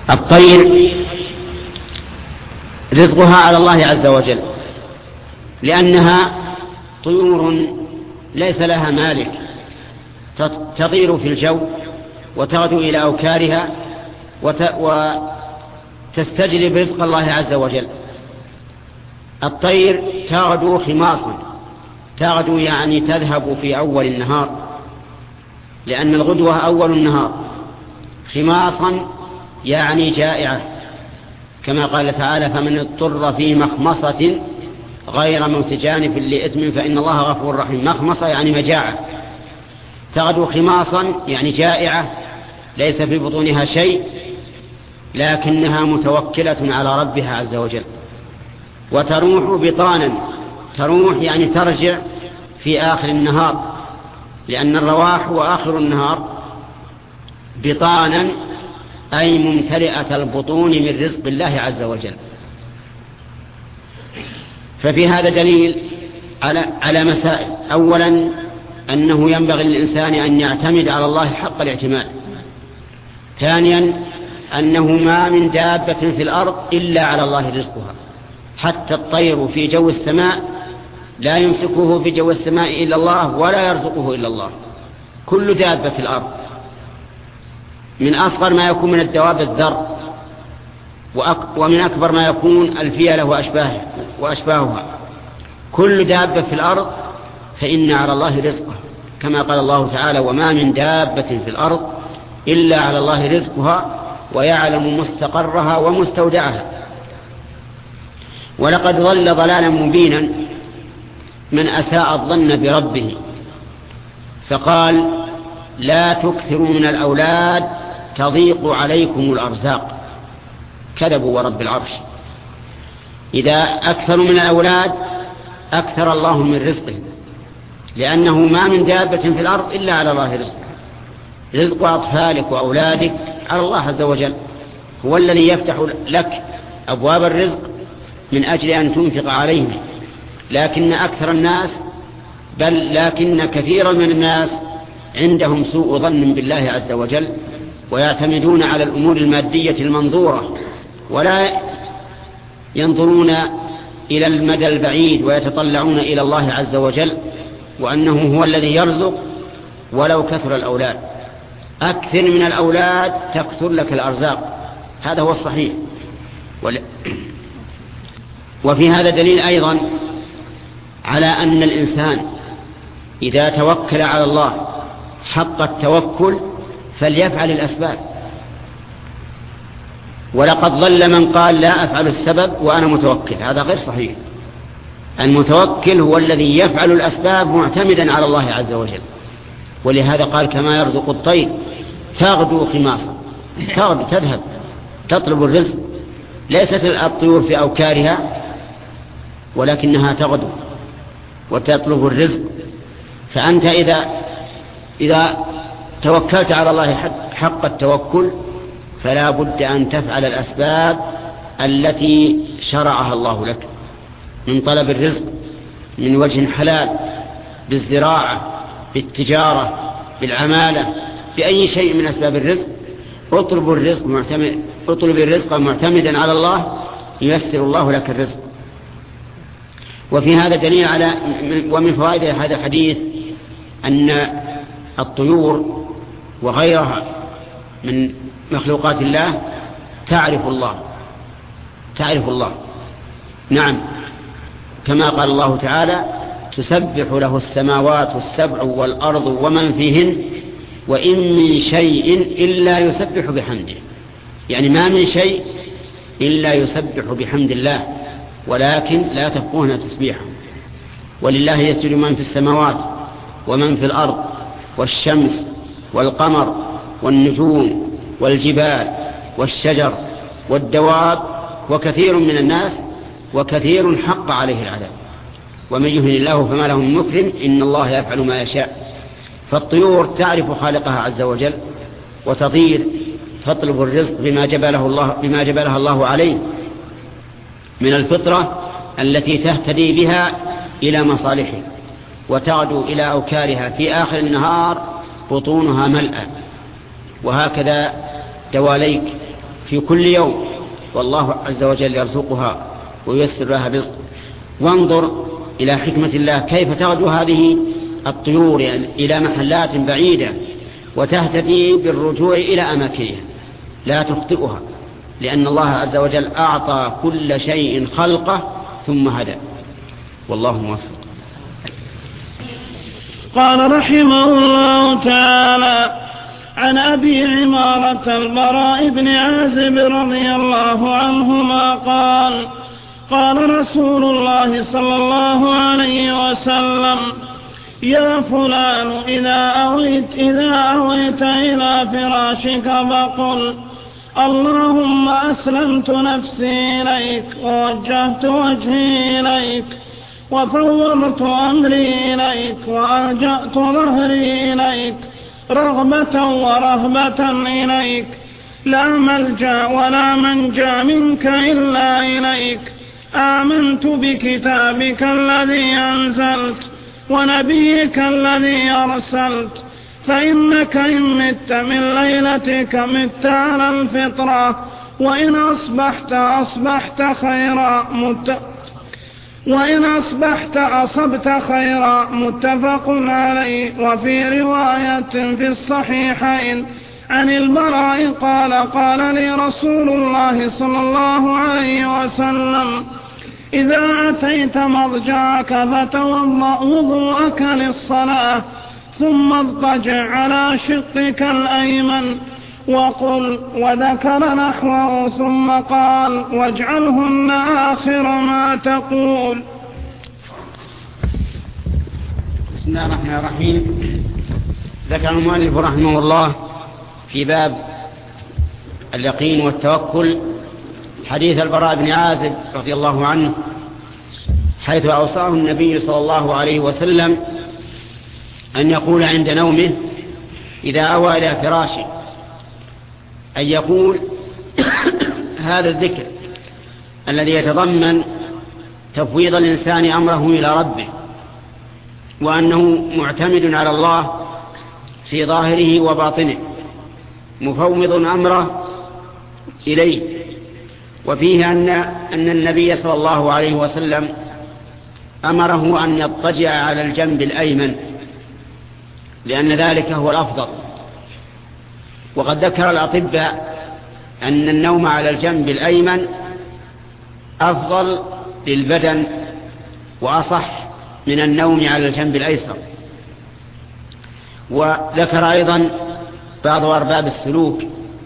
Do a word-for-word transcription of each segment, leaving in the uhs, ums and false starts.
الطير رزقها على الله عز وجل، لأنها طيور ليس لها مالك، تطير في الجو وتغدو إلى أوكارها وتستجلب رزق الله عز وجل. الطير تغدو خماصا، تغدو يعني تذهب في أول النهار، لأن الغدوة أول النهار. خماصا يعني جائعة، كما قال تعالى: فمن اضطر في مخمصة غير متجانف لإثم فإن الله غفور رحيم. مخمصة يعني مجاعة. تغدو خماصا يعني جائعة، ليس في بطونها شيء، لكنها متوكلة على ربها عز وجل. وتروح بطانا، تروح يعني ترجع في آخر النهار، لأن الرواح هو آخر النهار. بطانا أي ممتلئة البطون من رزق الله عز وجل. ففي هذا دليل على على مسائل. أولا أنه ينبغي للإنسان أن يعتمد على الله حق الاعتماد. ثانيا أنه ما من دابة في الأرض إلا على الله رزقها، حتى الطير في جو السماء لا يمسكه في جو السماء إلا الله ولا يرزقه إلا الله. كل دابة في الأرض، من أصغر ما يكون من الدواب الذر، ومن أكبر ما يكون الفيلة وأشباهها وأشباهها. كل دابة في الأرض فإن على الله رزقها، كما قال الله تعالى: وما من دابة في الأرض إلا على الله رزقها ويعلم مستقرها ومستودعها. ولقد ضل ضلالا مبينا من أساء الظن بربه، فقال: لا تكثروا من الأولاد تضيق عليكم الأرزاق. كذبوا ورب العرش. إذا أكثروا من الأولاد أكثر الله من رزقهم، لأنه ما من دابة في الأرض إلا على الله رزق. رزق أطفالك وأولادك على الله عز وجل، هو الذي يفتح لك أبواب الرزق من أجل أن تنفق عليهم. لكن أكثر الناس، بل لكن كثيرا من الناس عندهم سوء ظن بالله عز وجل، ويعتمدون على الأمور المادية المنظورة، ولا ينظرون إلى المدى البعيد ويتطلعون إلى الله عز وجل، وأنه هو الذي يرزق ولو كثر الأولاد. أكثر من الأولاد تكثر لك الأرزاق، هذا هو الصحيح. وفي هذا دليل أيضا على أن الإنسان إذا توكل على الله حق التوكل فليفعل الأسباب. ولقد ضل من قال: لا أفعل السبب وأنا متوكل. هذا غير صحيح. المتوكل هو الذي يفعل الأسباب معتمدا على الله عز وجل. ولهذا قال: كما يرزق الطير تغدو خماصا، تغدو تذهب تطلب الرزق. ليست الطيور في أوكارها، ولكنها تغدو وتطلب الرزق. فأنت إذا إذا توكلت على الله حق التوكل فلا بد أن تفعل الأسباب التي شرعها الله لك من طلب الرزق من وجه حلال، بالزراعة، بالتجارة، بالعمالة، بأي شيء من أسباب الرزق. اطلب الرزق معتمد اطلب الرزق معتمدا على الله، ييسر الله لك الرزق. وفي هذا دليل على ومن فوائد هذا الحديث أن الطيور وغيرها من مخلوقات الله تعرف الله تعرف الله نعم، كما قال الله تعالى: تسبح له السماوات السبع والأرض ومن فيهن وإن من شيء إلا يسبح بحمده. يعني ما من شيء إلا يسبح بحمد الله، ولكن لا تفقهون تسبيحه. ولله يسجد من في السماوات ومن في الأرض، والشمس والقمر والنجوم والجبال والشجر والدواب وكثير من الناس، وكثير حق عليه العذاب. ومن يهن الله فما له من مكرم، إن الله يفعل ما يشاء. فالطيور تعرف خالقها عز وجل وتطير تطلب الرزق بما جبله الله بما جبلها الله عليه من الفطرة التي تهتدي بها إلى مصالحه، وتعدو إلى أوكارها في آخر النهار بطونها ملأى. وهكذا دواليك في كل يوم، والله عز وجل يرزقها وييسر لها رزق. وانظر إلى حكمة الله كيف تغدو هذه الطيور يعني إلى محلات بعيدة وتهتدي بالرجوع إلى أماكنها لا تخطئها، لأن الله عز وجل أعطى كل شيء خلقه ثم هدى. والله موفق. قال رحمه الله تعالى: عن أبي عمارة البراء بن عازب رضي الله عنهما قال: قال رسول الله صلى الله عليه وسلم: يا فلان إذا أويت, إذا أويت إلى فراشك فقل: اللهم أسلمت نفسي إليك ووجهت وجهي إليك وفوضت أمري إليك وألجأت ظهري إليك رغبة ورهبة إليك، لا ملجأ ولا منجا منك إلا إليك. آمنت بكتابك الذي أنزلت ونبيك الذي أرسلت، فإنك إن مت من ليلتك مت على الفطرة، وإن أصبحت أصبحت خيرا مت وإن أصبحت أصبت خيرا. متفق عليه. وفي رواية في الصحيحين عن البراء قال: قال لي رسول الله صلى الله عليه وسلم: إذا أتيت مضجعك فتوضأ وضوءك للصلاة، ثم اضطجع على شقك الأيمن وقل، وذكر نحوه، ثم قال: واجعلهن آخر ما تقول. بسم الله الرحمن الرحيم. ذكر المؤلف رحمه الله في باب اليقين والتوكل حديث البراء بن عازب رضي الله عنه، حيث أوصاه النبي صلى الله عليه وسلم أن يقول عند نومه إذا أوى إلى فراشه، أن يقول هذا الذكر الذي يتضمن تفويض الإنسان أمره إلى ربه، وأنه معتمد على الله في ظاهره وباطنه، مفوض أمره إليه. وفيه أن, أن النبي صلى الله عليه وسلم أمره أن يضطجع على الجنب الأيمن، لأن ذلك هو الأفضل. وقد ذكر الأطباء أن النوم على الجنب الأيمن أفضل للبدن وأصح من النوم على الجنب الأيسر. وذكر أيضا بعض أرباب السلوك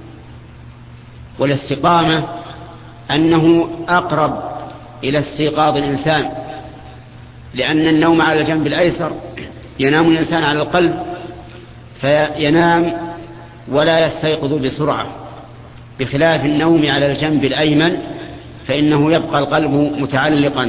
والاستقامة أنه أقرب إلى استيقاظ الإنسان، لأن النوم على الجنب الأيسر ينام الإنسان على القلب فينام ولا يستيقظ بسرعة، بخلاف النوم على الجنب الأيمن فإنه يبقى القلب متعلقا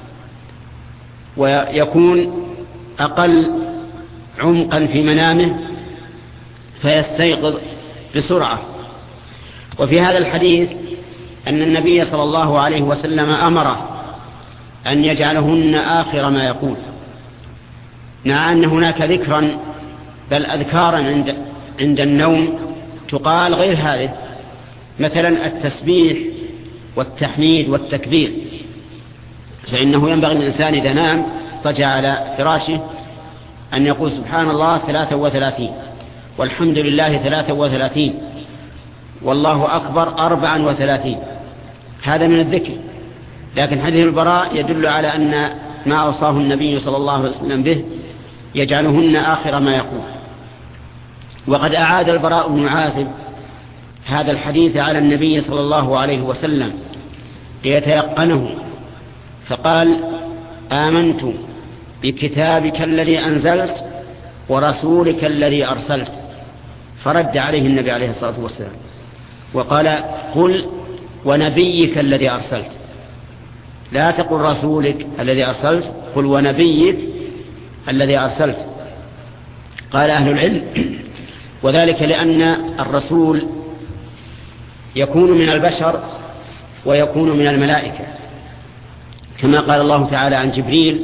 ويكون أقل عمقا في منامه فيستيقظ بسرعة. وفي هذا الحديث أن النبي صلى الله عليه وسلم أمره أن يجعلهن آخر ما يقول، مع أن هناك ذكرا بل أذكارا عند, عند النوم تقال غير هذه، مثلا التسبيح والتحميد والتكبير، فإنه ينبغي الإنسان إذا نام اضطجع على فراشه أن يقول سبحان الله ثلاثة وثلاثين، والحمد لله ثلاثة وثلاثين، والله أكبر أربعا وثلاثين. هذا من الذكر. لكن حديث البراء يدل على أن ما أوصاه النبي صلى الله عليه وسلم به يجعلهن آخر ما يقول. وقد أعاد البراء بن عازب هذا الحديث على النبي صلى الله عليه وسلم ليتيقنه، فقال: آمنت بكتابك الذي أنزلت ورسولك الذي أرسلت. فرد عليه النبي عليه الصلاة والسلام وقال: قل ونبيك الذي أرسلت، لا تقل رسولك الذي أرسلت، قل ونبيك الذي أرسلت. قال أهل العلم: وذلك لأن الرسول يكون من البشر ويكون من الملائكة، كما قال الله تعالى عن جبريل: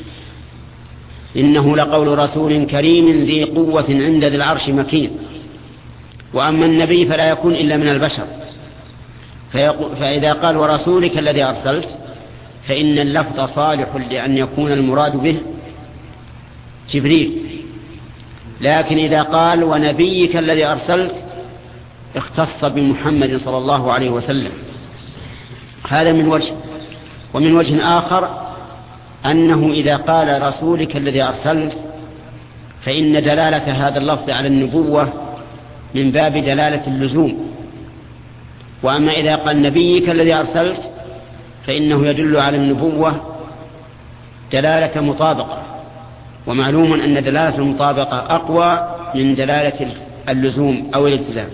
إنه لقول رسول كريم ذي قوة عند ذي العرش مكين. وأما النبي فلا يكون إلا من البشر، فإذا قال ورسولك الذي أرسلت فإن اللفظ صالح لأن يكون المراد به جبريل، لكن إذا قال ونبيك الذي أرسلت اختص بمحمد صلى الله عليه وسلم. هذا من وجه. ومن وجه آخر أنه إذا قال رسولك الذي أرسلت فإن دلالة هذا اللفظ على النبوة من باب دلالة اللزوم، وأما إذا قال نبيك الذي أرسلت فإنه يدل على النبوة دلالة مطابقة، ومعلوم أن دلالة المطابقة أقوى من دلالة اللزوم أو الالتزام.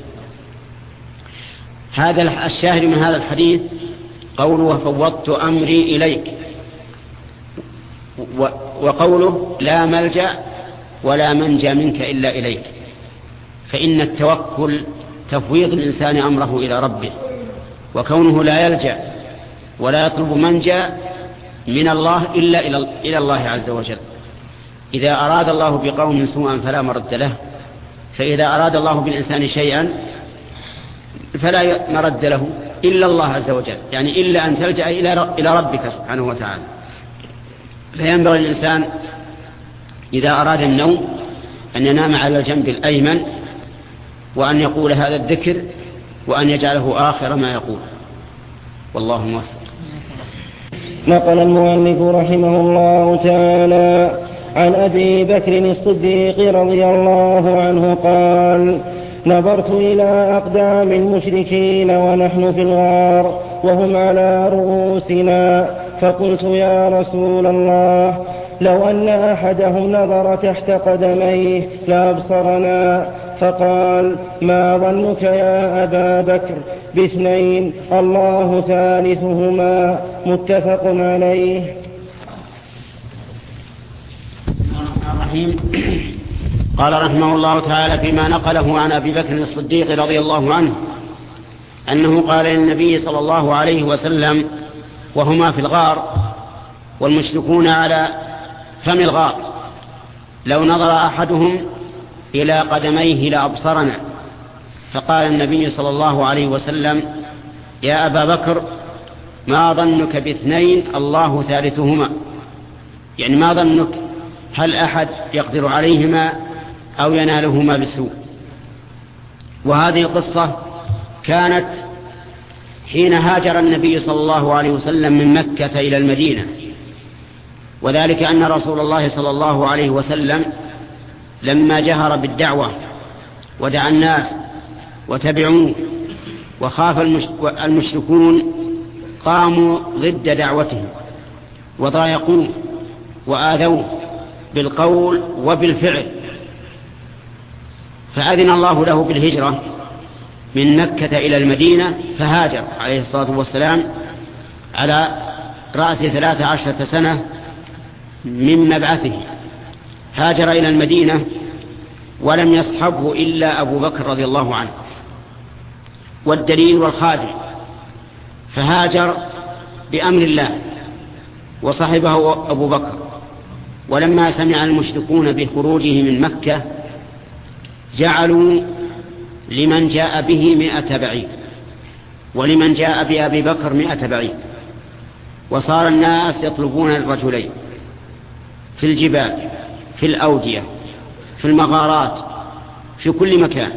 هذا الشاهد من هذا الحديث قوله فوضت أمري إليك، وقوله لا ملجأ ولا منجى منك إلا إليك، فإن التوكل تفويض الإنسان أمره إلى ربه، وكونه لا يلجأ ولا يطلب منجى من الله إلا إلى الله عز وجل. إذا أراد الله بقوم سوءا فلا مرد له، فإذا أراد الله بالإنسان شيئا فلا مرد له إلا الله عز وجل، يعني إلا أن تلجأ إلى ربك سبحانه وتعالى. فينبغي الإنسان إذا أراد النوم أن ينام على الجنب الأيمن، وأن يقول هذا الذكر، وأن يجعله آخر ما يقول. والله موفق. نقل المؤلف رحمه الله تعالى عن أبي بكر الصديق رضي الله عنه قال: نظرت إلى أقدام المشركين ونحن في الغار وهم على رؤوسنا، فقلت يا رسول الله لو أن أحدهم نظر تحت قدميه لأبصرنا. فقال: ما ظنك يا أبا بكر باثنين الله ثالثهما؟ متفق عليه. قال رحمه الله تعالى فيما نقله عن أبي بكر الصديق رضي الله عنه أنه قال للنبي صلى الله عليه وسلم وهما في الغار والمشركون على فم الغار: لو نظر أحدهم إلى قدميه لأبصرنا. فقال النبي صلى الله عليه وسلم: يا أبا بكر ما ظنك باثنين الله ثالثهما؟ يعني ما ظنك، هل أحد يقدر عليهما أو ينالهما بالسوء؟ وهذه قصة كانت حين هاجر النبي صلى الله عليه وسلم من مكة إلى المدينة، وذلك أن رسول الله صلى الله عليه وسلم لما جهر بالدعوة ودعا الناس وتبعوه وخاف المشركون قاموا ضد دعوته وضايقوه وآذوه بالقول وبالفعل، فأذن الله له بالهجرة من مكة إلى المدينة، فهاجر عليه الصلاة والسلام على رأس ثلاث عشرة سنة من مبعثه. هاجر إلى المدينة ولم يصحبه إلا أبو بكر رضي الله عنه، والدليل والخادم، فهاجر بأمر الله وصحبه أبو بكر. ولما سمع المشركون بخروجه من مكة جعلوا لمن جاء به مئة بعير، ولمن جاء بأبي بكر مئة بعير، وصار الناس يطلبون الرجلين في الجبال، في الأودية، في المغارات، في كل مكان،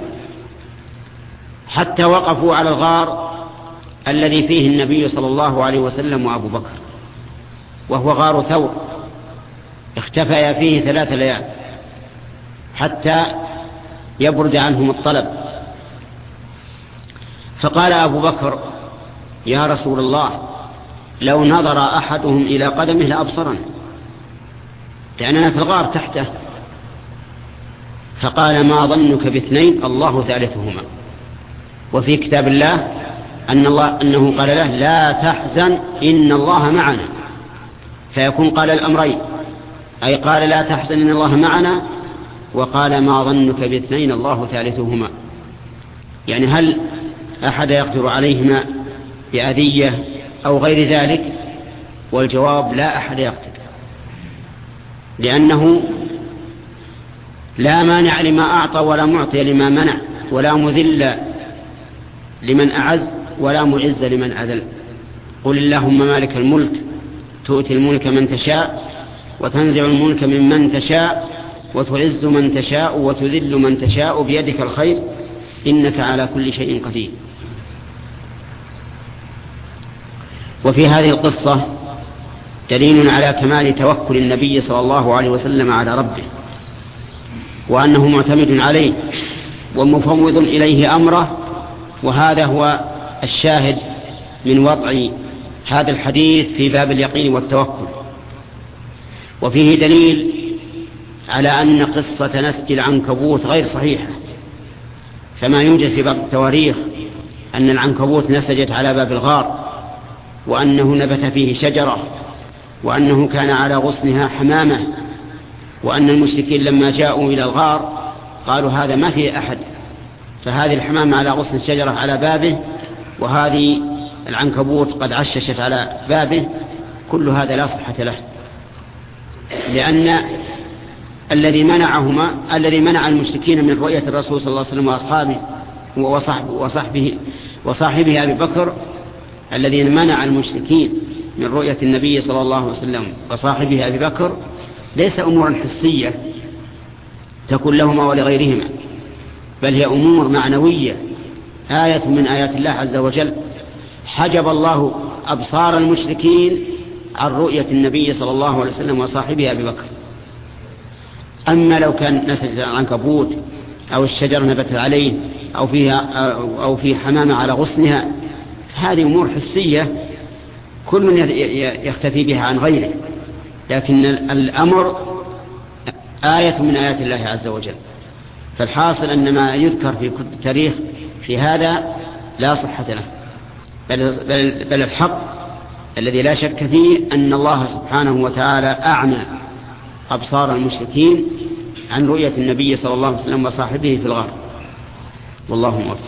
حتى وقفوا على الغار الذي فيه النبي صلى الله عليه وسلم وأبو بكر، وهو غار ثور، اختفيا فيه ثلاث ليال حتى يبرد عنهم الطلب. فقال أبو بكر: يا رسول الله لو نظر أحدهم إلى قدمه لأبصرنا، لأننا في الغار تحته. فقال: ما ظنك باثنين الله ثالثهما؟ وفي كتاب الله أن الله أنه قال له: لا تحزن إن الله معنا، فيكون قال الأمرين، أي قال لا تحزن إن الله معنا، وقال ما ظنك باثنين الله ثالثهما. يعني هل أحد يقدر عليهما بأذية أو غير ذلك؟ والجواب: لا أحد يقدر، لأنه لا مانع لما أعطى ولا معطي لما منع، ولا مذل لمن أعز ولا معز لمن أذل. قل اللهم مالك الملك تؤتي الملك من تشاء وتنزع الملك ممن تشاء وتعز من تشاء وتذل من تشاء بيدك الخير إنك على كل شيء قدير. وفي هذه القصة دليل على كمال توكل النبي صلى الله عليه وسلم على ربه، وأنه معتمد عليه ومفوض إليه أمره، وهذا هو الشاهد من وضع هذا الحديث في باب اليقين والتوكل. وفيه دليل على أن قصة نسج العنكبوت غير صحيحة، فما يوجد في بعض التواريخ أن العنكبوت نسجت على باب الغار، وأنه نبت فيه شجرة، وأنه كان على غصنها حمامة، وأن المشركين لما جاءوا إلى الغار قالوا هذا ما فيه أحد، فهذه الحمامة على غصن الشجرة على بابه، وهذه العنكبوت قد عششت على بابه. كل هذا لا صحة له، لأن الذي منعهما الذي منع المشركين من رؤية الرسول صلى الله عليه وسلم وأصحابه وصحبه وصحبه وصاحبه أبي بكر، الذين منع المشركين من رؤية النبي صلى الله عليه وسلم وصاحبه أبي بكر ليس أمورا حسية تكون لهما ولغيرهما، بل هي أمور معنوية، آية من آيات الله عز وجل. حجب الله أبصار المشركين عن رؤية النبي صلى الله عليه وسلم وصاحبه أبي بكر. أما لو كان نسج العنكبوت أو الشجر نبت عليه أو فيها أو في حمامة على غصنها، هذه أمور حسية كل من يختفي بها عن غيره، لكن الأمر آية من آيات الله عز وجل. فالحاصل أن ما يذكر في كتب التاريخ في هذا لا صحة له، بل, بل, بل الحق الذي لا شك فيه أن الله سبحانه وتعالى أعمى أبصار المشركين عن رؤية النبي صلى الله عليه وسلم وصاحبه في الغار، والله موفق.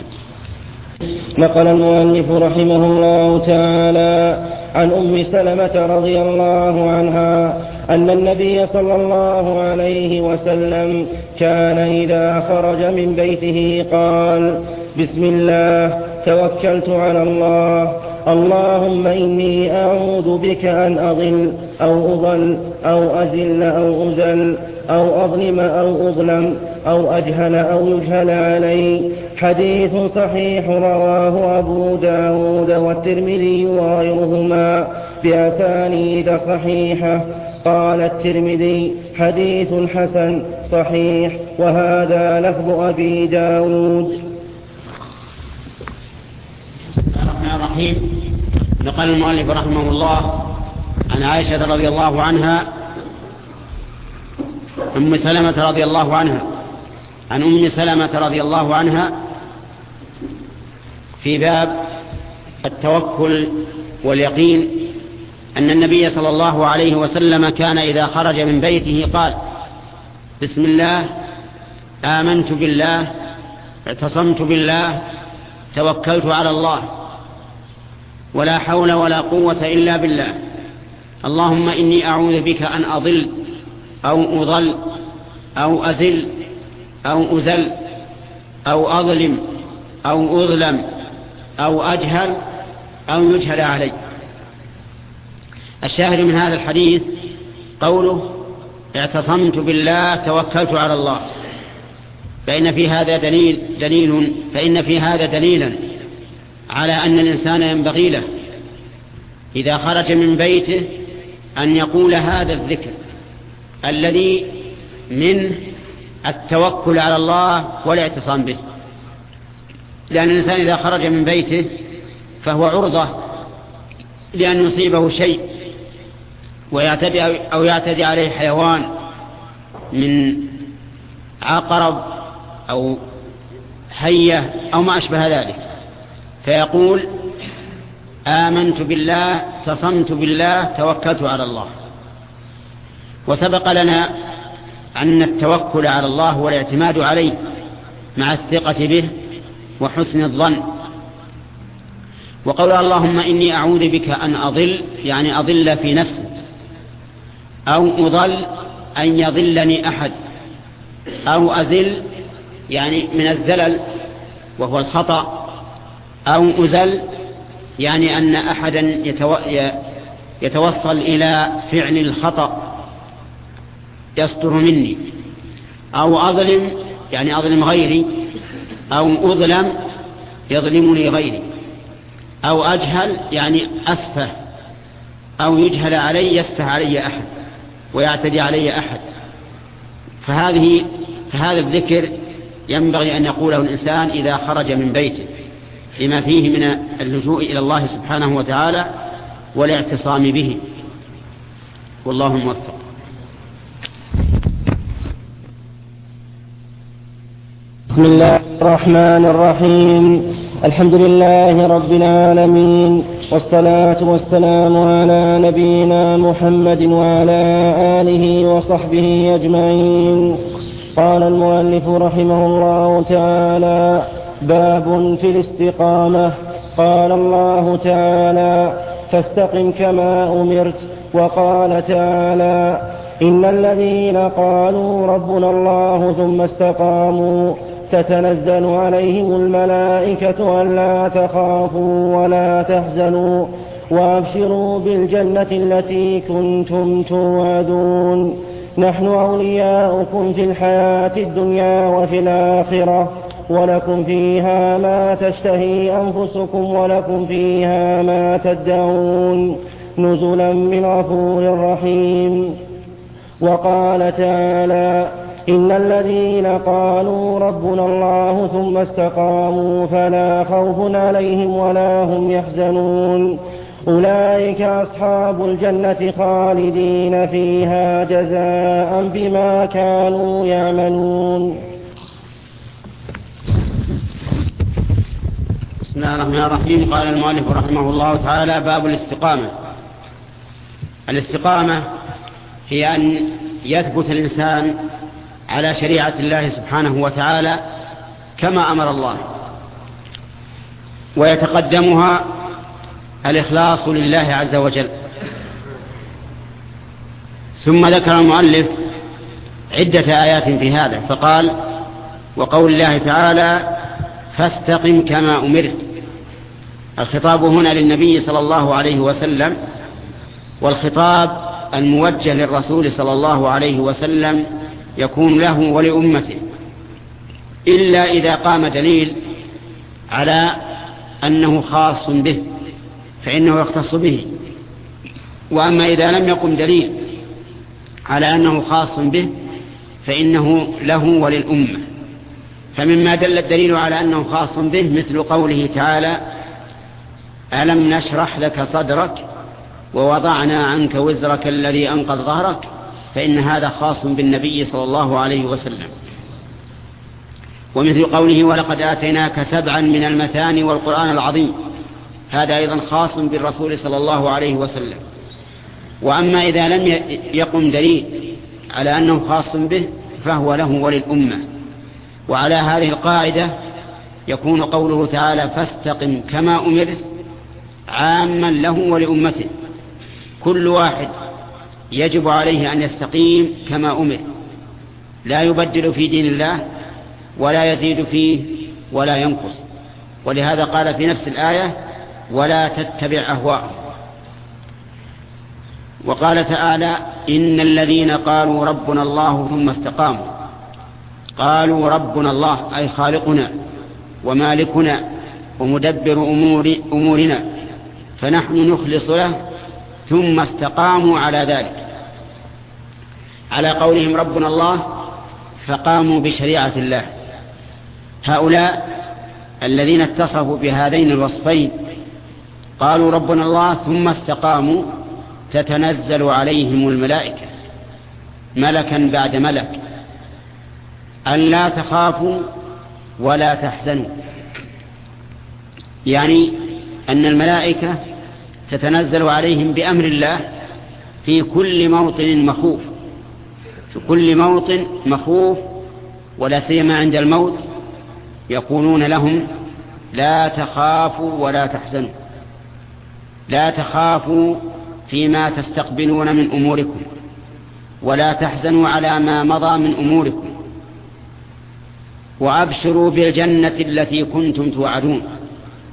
نقل المؤلف رحمه الله تعالى عن أم سلمة رضي الله عنها أن النبي صلى الله عليه وسلم كان إذا خرج من بيته قال: بسم الله توكلت على الله، اللهم إني أعوذ بك أن أضل أو أضل أو أزل أو أزل أو أظلم أو أظلم أو أجهل أو يجهل علي. حديث صحيح رواه أبو داود والترمذي وغيرهما بأسانيد صحيحة. قال الترمذي: حديث حسن صحيح، وهذا لفظ أبي داود. الرحمن الرحيم. نقل المؤلف رحمه الله عن عائشة رضي الله عنها أم سلمة رضي الله عنها عن أم سلمة رضي الله عنها في باب التوكل واليقين أن النبي صلى الله عليه وسلم كان إذا خرج من بيته قال: بسم الله آمنت بالله اعتصمت بالله توكلت على الله ولا حول ولا قوة إلا بالله، اللهم إني أعوذ بك أن أضل أو أضل أو أزل أو أزل أو أظلم أو أظلم أو أجهل أو يجهل علي. الشاهد من هذا الحديث قوله: اعتصمت بالله توكلت على الله، فإن في هذا دليل دليل فإن في هذا دليلا على أن الإنسان ينبغي له إذا خرج من بيته أن يقول هذا الذكر الذي من التوكل على الله والاعتصام به، لأن الإنسان إذا خرج من بيته فهو عرضة لأن يصيبه شيء ويعتدي أو يعتدي عليه حيوان من عقرب أو حية أو ما أشبه ذلك، فيقول: آمنت بالله اعتصمت بالله توكلت على الله. وسبق لنا أن التوكل على الله والاعتماد عليه مع الثقة به وحسن الظن. وقول اللهم إني أعوذ بك أن أضل يعني أضل في نفسي، أو أضل أن يضلني أحد، أو أزل يعني من الزلل وهو الخطأ، أو أزل يعني أن أحدا يتوصل إلى فعل الخطأ يصدر مني، أو أظلم يعني أظلم غيري، أو أظلم يظلمني غيري، أو أجهل يعني أسفه، أو يجهل علي يسفه علي أحد ويعتدي علي أحد. فهذه فهذا الذكر ينبغي أن يقوله الإنسان إذا خرج من بيته لما فيه من اللجوء إلى الله سبحانه وتعالى والاعتصام به، والله موفق. بسم الله الرحمن الرحيم. الحمد لله رب العالمين، والصلاة والسلام على نبينا محمد وعلى آله وصحبه أجمعين. قال المؤلف رحمه الله تعالى: باب في الاستقامة. قال الله تعالى: فاستقم كما أمرت. وقال تعالى: إن الذين قالوا ربنا الله ثم استقاموا تتنزل عليهم الملائكة ألا تخافوا ولا تحزنوا وأبشروا بالجنة التي كنتم توعدون. نحن أولياؤكم في الحياة الدنيا وفي الآخرة، ولكم فيها ما تشتهي أنفسكم ولكم فيها ما تدعون، نزلا من غفور رحيم. وقال تعالى: إن الذين قالوا ربنا الله ثم استقاموا فلا خوف عليهم ولا هم يحزنون، أولئك أصحاب الجنة خالدين فيها جزاء بما كانوا يعملون. بسم الله الرحمن الرحيم. قال المؤلف رحمه الله تعالى: باب الاستقامة. الاستقامة هي أن يثبت الإنسان على شريعة الله سبحانه وتعالى كما أمر الله، ويتقدمها الإخلاص لله عز وجل. ثم ذكر المؤلف عدة آيات في هذا، فقال: وقول الله تعالى: فاستقم كما أمرت. الخطاب هنا للنبي صلى الله عليه وسلم، والخطاب الموجه للرسول صلى الله عليه وسلم يكون له ولأمته، إلا إذا قام دليل على أنه خاص به فإنه يختص به. وأما إذا لم يقم دليل على أنه خاص به فإنه له وللأمة. فمما دل الدليل على أنه خاص به مثل قوله تعالى: ألم نشرح لك صدرك ووضعنا عنك وزرك الذي أنقض ظهرك، فإن هذا خاص بالنبي صلى الله عليه وسلم. ومثل قوله: ولقد آتيناك سبعا من المثاني والقرآن العظيم، هذا أيضا خاص بالرسول صلى الله عليه وسلم. وأما إذا لم يقم دليل على أنه خاص به فهو له وللأمة. وعلى هذه القاعدة يكون قوله تعالى: فاستقم كما أمرت عاما له ولأمته. كل واحد يجب عليه أن يستقيم كما أمر، لا يبدل في دين الله ولا يزيد فيه ولا ينقص. ولهذا قال في نفس الآية: ولا تتبع أهواءهم. وقال تعالى: إن الذين قالوا ربنا الله ثم استقاموا. قالوا ربنا الله أي خالقنا ومالكنا ومدبر أمور أمورنا، فنحن نخلص له، ثم استقاموا على ذلك، على قولهم ربنا الله، فقاموا بشريعة الله. هؤلاء الذين اتصفوا بهذين الوصفين قالوا ربنا الله ثم استقاموا تتنزل عليهم الملائكة ملكا بعد ملك أن لا تخافوا ولا تحزنوا، يعني أن الملائكة تتنزل عليهم بأمر الله في كل موطن مخوف، في كل موطن مخوف، ولا سيما عند الموت يقولون لهم: لا تخافوا ولا تحزنوا، لا تخافوا فيما تستقبلون من أموركم، ولا تحزنوا على ما مضى من أموركم، وأبشروا بالجنة التي كنتم توعدون.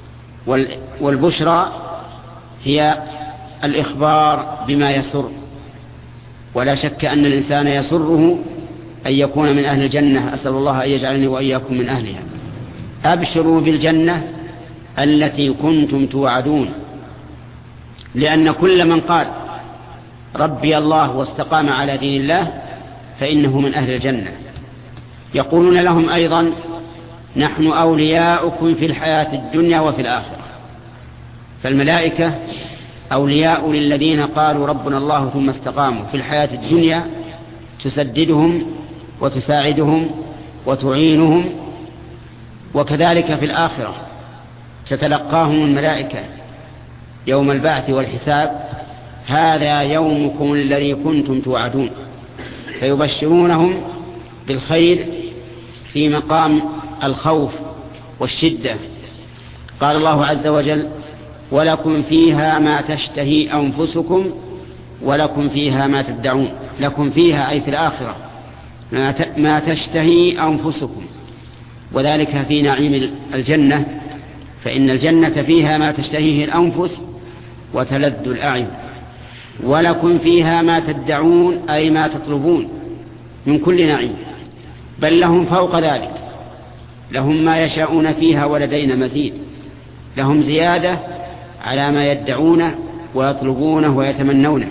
والبشرى هي الإخبار بما يسر، ولا شك أن الإنسان يسره أن يكون من أهل الجنة. أسأل الله أن يجعلني وإياكم من أهلها. أبشروا بالجنة التي كنتم توعدون، لأن كل من قال ربي الله واستقام على دين الله فإنه من أهل الجنة. يقولون لهم أيضا نحن أولياؤكم في الحياة الدنيا وفي الآخرة. فالملائكة أولياء للذين قالوا ربنا الله ثم استقاموا في الحياة الدنيا، تسددهم وتساعدهم وتعينهم، وكذلك في الآخرة تتلقاهم الملائكة يوم البعث والحساب: هذا يومكم الذي كنتم توعدون، فيبشرونهم بالخير في مقام الخوف والشدة. قال الله عز وجل: ولكم فيها ما تشتهي أنفسكم ولكم فيها ما تدعون. لكم فيها أي في الآخرة ما تشتهي أنفسكم، وذلك في نعيم الجنة، فإن الجنة فيها ما تشتهيه الأنفس وتلذ الأعين. ولكم فيها ما تدعون أي ما تطلبون من كل نعيم، بل لهم فوق ذلك، لهم ما يشاءون فيها ولدينا مزيد، لهم زيادة على ما يدعونه ويطلبونه ويتمنونه.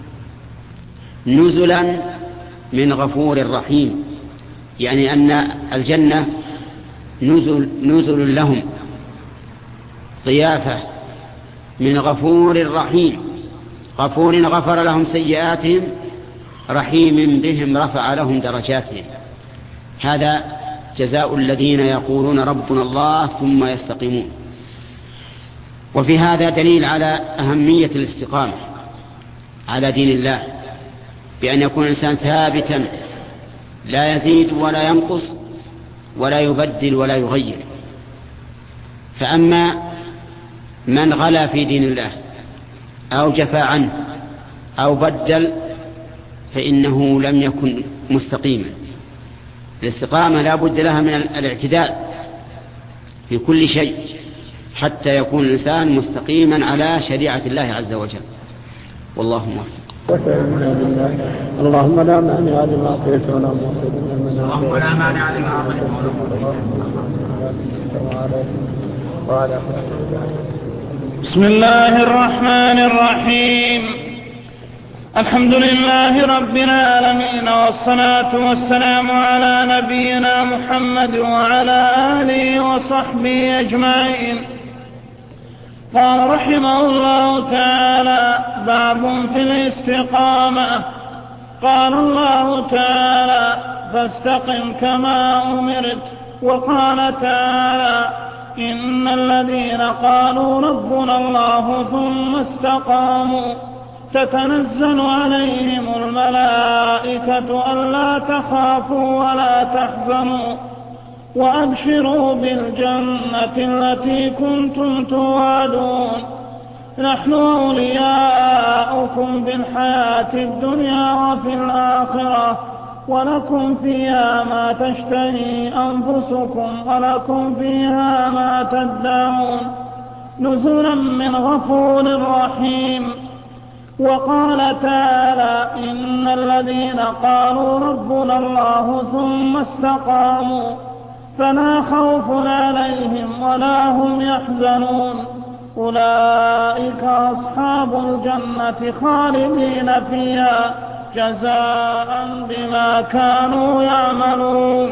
نزلا من غفور رحيم، يعني أن الجنة نزل, نزل لهم ضيافة من غفور رحيم. غفور غفر لهم سيئاتهم، رحيم بهم رفع لهم درجاتهم. هذا جزاء الذين يقولون ربنا الله ثم يستقيمون. وفي هذا دليل على أهمية الاستقامة على دين الله، بأن يكون الإنسان ثابتا لا يزيد ولا ينقص ولا يبدل ولا يغير. فأما من غلا في دين الله أو جفى عنه أو بدل فإنه لم يكن مستقيما. الاستقامة لا بد لها من الاعتدال في كل شيء حتى يكون الإنسان مستقيما على شريعة الله عز وجل. والله موفق. اللهم لا مانع لما أعطيت ولا معطي لما منعت. اللهم لا مانع لما أعطيت ولا بسم الله الرحمن الرحيم. الحمد لله رب العالمين، والصلاة والسلام على نبينا محمد وعلى آله وصحبه أجمعين. قال رحمه الله تعالى: باب في الاستقامة. قال الله تعالى: فاستقم كما أمرت. وقال تعالى: إن الذين قالوا ربنا الله ثم استقاموا تتنزل عليهم الملائكة ألا تخافوا ولا تحزنوا وأبشروا بالجنة التي كنتم توعدون. نحن أولياؤكم بالحياة الدنيا وفي الآخرة، ولكم فيها ما تشتهي أنفسكم ولكم فيها ما تدعون، نزلا من غفور رحيم. وقال تعالى: إن الذين قالوا ربنا الله ثم استقاموا فلا خوف عليهم ولا هم يحزنون، أولئك أصحاب الجنة خالدين فيها جزاء بما كانوا يعملون.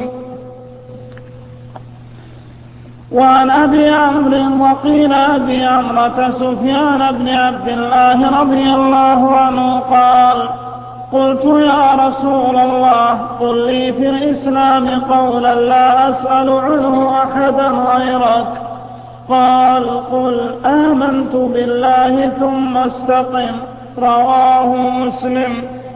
وعن أبي عمرو وقيل أبي عمرة سفيان بن عبد الله رضي الله عنه قال: قلت يا رسول الله قل لي في الإسلام قولا لا أسأل عنه أحدا غيرك. قال: قل آمنت بالله ثم استقم. رواه مسلم.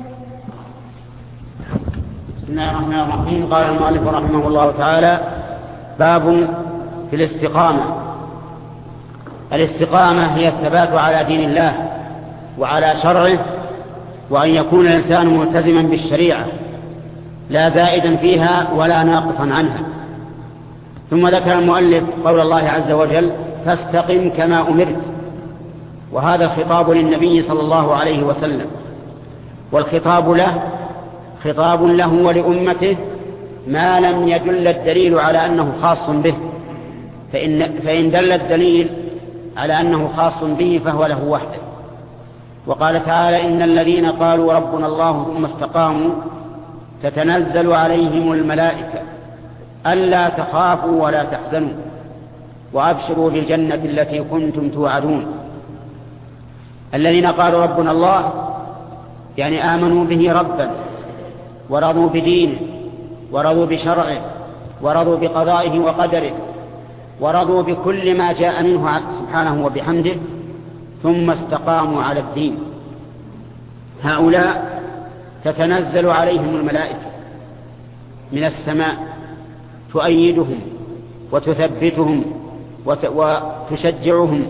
بسم الله الرحمن الرحيم. قال المؤلف رحمه الله تعالى: باب في الاستقامة. الاستقامة هي الثبات على دين الله وعلى شرعه، وأن يكون الإنسان ملتزما بالشريعة لا زائدا فيها ولا ناقصا عنها. ثم ذكر المؤلف قول الله عز وجل: فاستقم كما أمرت. وهذا الخطاب للنبي صلى الله عليه وسلم، والخطاب له خطاب له ولأمته ما لم يدل الدليل على أنه خاص به، فإن, فإن دل الدليل على أنه خاص به فهو له وحده. وقال تعالى: إن الذين قالوا ربنا الله ثم استقاموا تتنزل عليهم الملائكة ألا تخافوا ولا تحزنوا وأبشروا بالجنة التي كنتم توعدون. الذين قالوا ربنا الله يعني آمنوا به ربا ورضوا بدينه ورضوا بشرعه ورضوا بقضائه وقدره ورضوا بكل ما جاء منه سبحانه وبحمده، ثم استقاموا على الدين. هؤلاء تتنزل عليهم الملائكة من السماء تؤيدهم وتثبتهم وتشجعهم،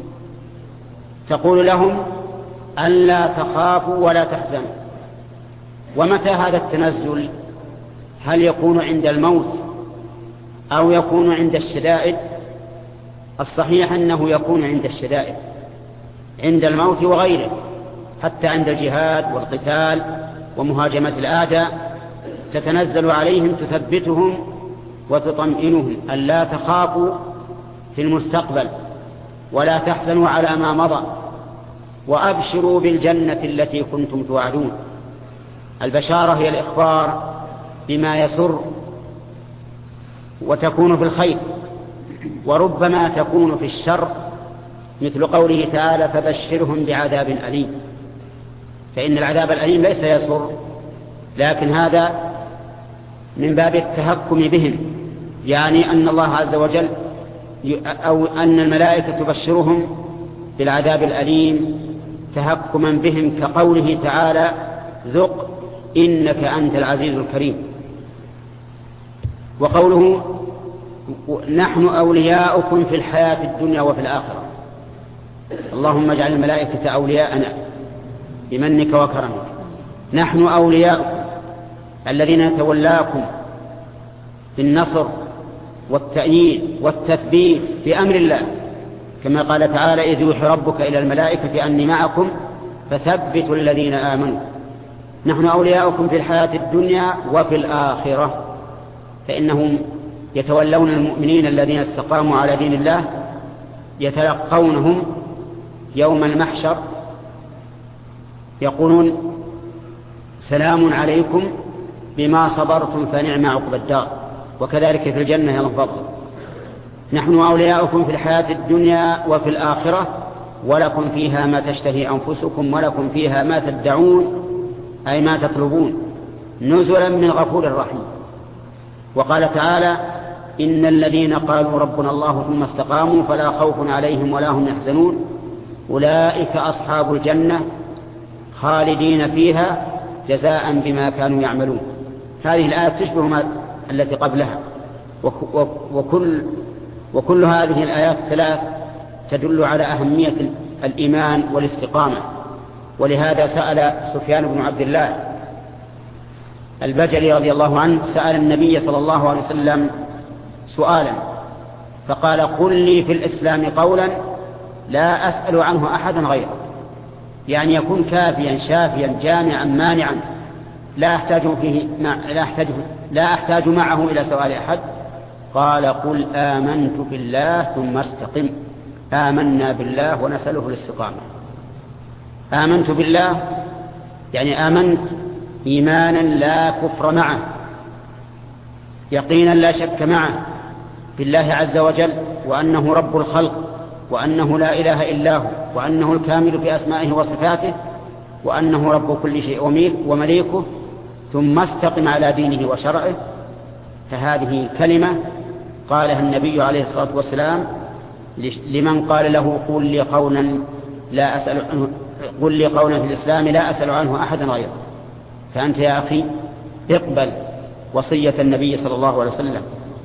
تقول لهم ألا تخافوا ولا تحزنوا. ومتى هذا التنزل؟ هل يكون عند الموت أو يكون عند الشدائد؟ الصحيح أنه يكون عند الشدائد، عند الموت وغيره، حتى عند الجهاد والقتال ومهاجمة الأعداء تتنزل عليهم تثبتهم وتطمئنهم ألا تخافوا في المستقبل ولا تحزنوا على ما مضى وأبشروا بالجنة التي كنتم توعدون. البشارة هي الإخبار بما يسر وتكون في الخير، وربما تكون في الشر، مثل قوله تعالى: فبشرهم بعذاب أليم. فإن العذاب الأليم ليس يسر، لكن هذا من باب التهكم بهم، يعني أن الله عز وجل أو أن الملائكة تبشرهم بالعذاب الأليم تهكما بهم، كقوله تعالى: ذق إنك أنت العزيز الكريم. وقوله: نحن أولياؤكم في الحياة الدنيا وفي الآخرة. اللهم اجعل الملائكة أولياءنا بمنك وكرمك. نحن أولياؤكم الذين يتولاكم بالنصر والتأييد والتثبيت بأمر الله، كما قال تعالى: إذ يوحي ربك إلى الملائكة أني معكم فثبتوا الذين آمنوا. نحن أولياؤكم في الحياة الدنيا وفي الآخرة، فإنهم يتولون المؤمنين الذين استقاموا على دين الله، يتلقونهم يوم المحشر يقولون: سلام عليكم بما صبرتم فنعم عقب الدار. وكذلك في الجنة يوم الفضل. نحن أولياؤكم في الحياة الدنيا وفي الآخرة ولكم فيها ما تشتهي أنفسكم ولكم فيها ما تدعون، أي ما تطلبون، نزلا من غفور رحيم. وقال تعالى: إن الذين قالوا ربنا الله ثم استقاموا فلا خوف عليهم ولا هم يحزنون أولئك أصحاب الجنة خالدين فيها جزاء بما كانوا يعملون. هذه الآية تشبه ما التي قبلها، وكل, وكل هذه الآيات الثلاث تدل على أهمية الإيمان والاستقامة. ولهذا سأل سفيان بن عبد الله البجلي رضي الله عنه سأل النبي صلى الله عليه وسلم سؤالا فقال: قل لي في الإسلام قولا لا أسأل عنه أحدا غيره، يعني يكون كافيا شافيا جامعا مانعا لا أحتاج فيه لا أحتاج لا أحتاج معه إلى سؤال أحد. قال: قل آمنت بالله ثم استقم. آمنا بالله ونسأله الاستقامة. آمنت بالله يعني آمنت إيمانا لا كفر معه، يقينا لا شك معه بالله عز وجل، وأنه رب الخلق، وأنه لا إله إلا هو، وأنه الكامل في أسمائه وصفاته، وأنه رب كل شيء ومليكه، ثم استقم على دينه وشرعه. فهذه كلمة قالها النبي عليه الصلاة والسلام لمن قال له: قل لي قولا لا أسأل عنه قل لي قولا في الإسلام لا أسأل عنه أحدا غيره. فأنت يا أخي اقبل وصية النبي صلى الله عليه وسلم: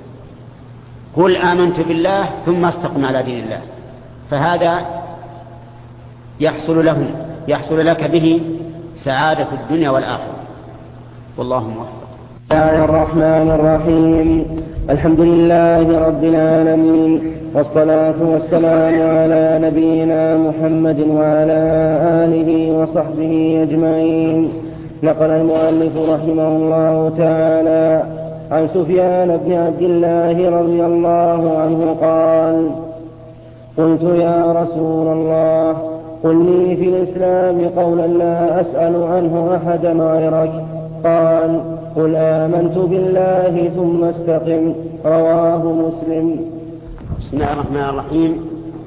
قل آمنت بالله ثم استقم على دين الله. فهذا يحصل له يحصل لك به سعادة الدنيا والآخرة. والله موفق. بسم الله الرحمن الرحيم. الحمد لله رب العالمين، والصلاة والسلام على نبينا محمد وعلى آله وصحبه أجمعين. نقل المؤلف رحمه الله تعالى عن سفيان بن عبد الله رضي الله عنه قال: قلت يا رسول الله قل لي في الإسلام قولا لا أسأل عنه أحدا غيرك. قال: قل آمنت بالله ثم استقم. رواه مسلم. بسم الله الرحمن الرحيم.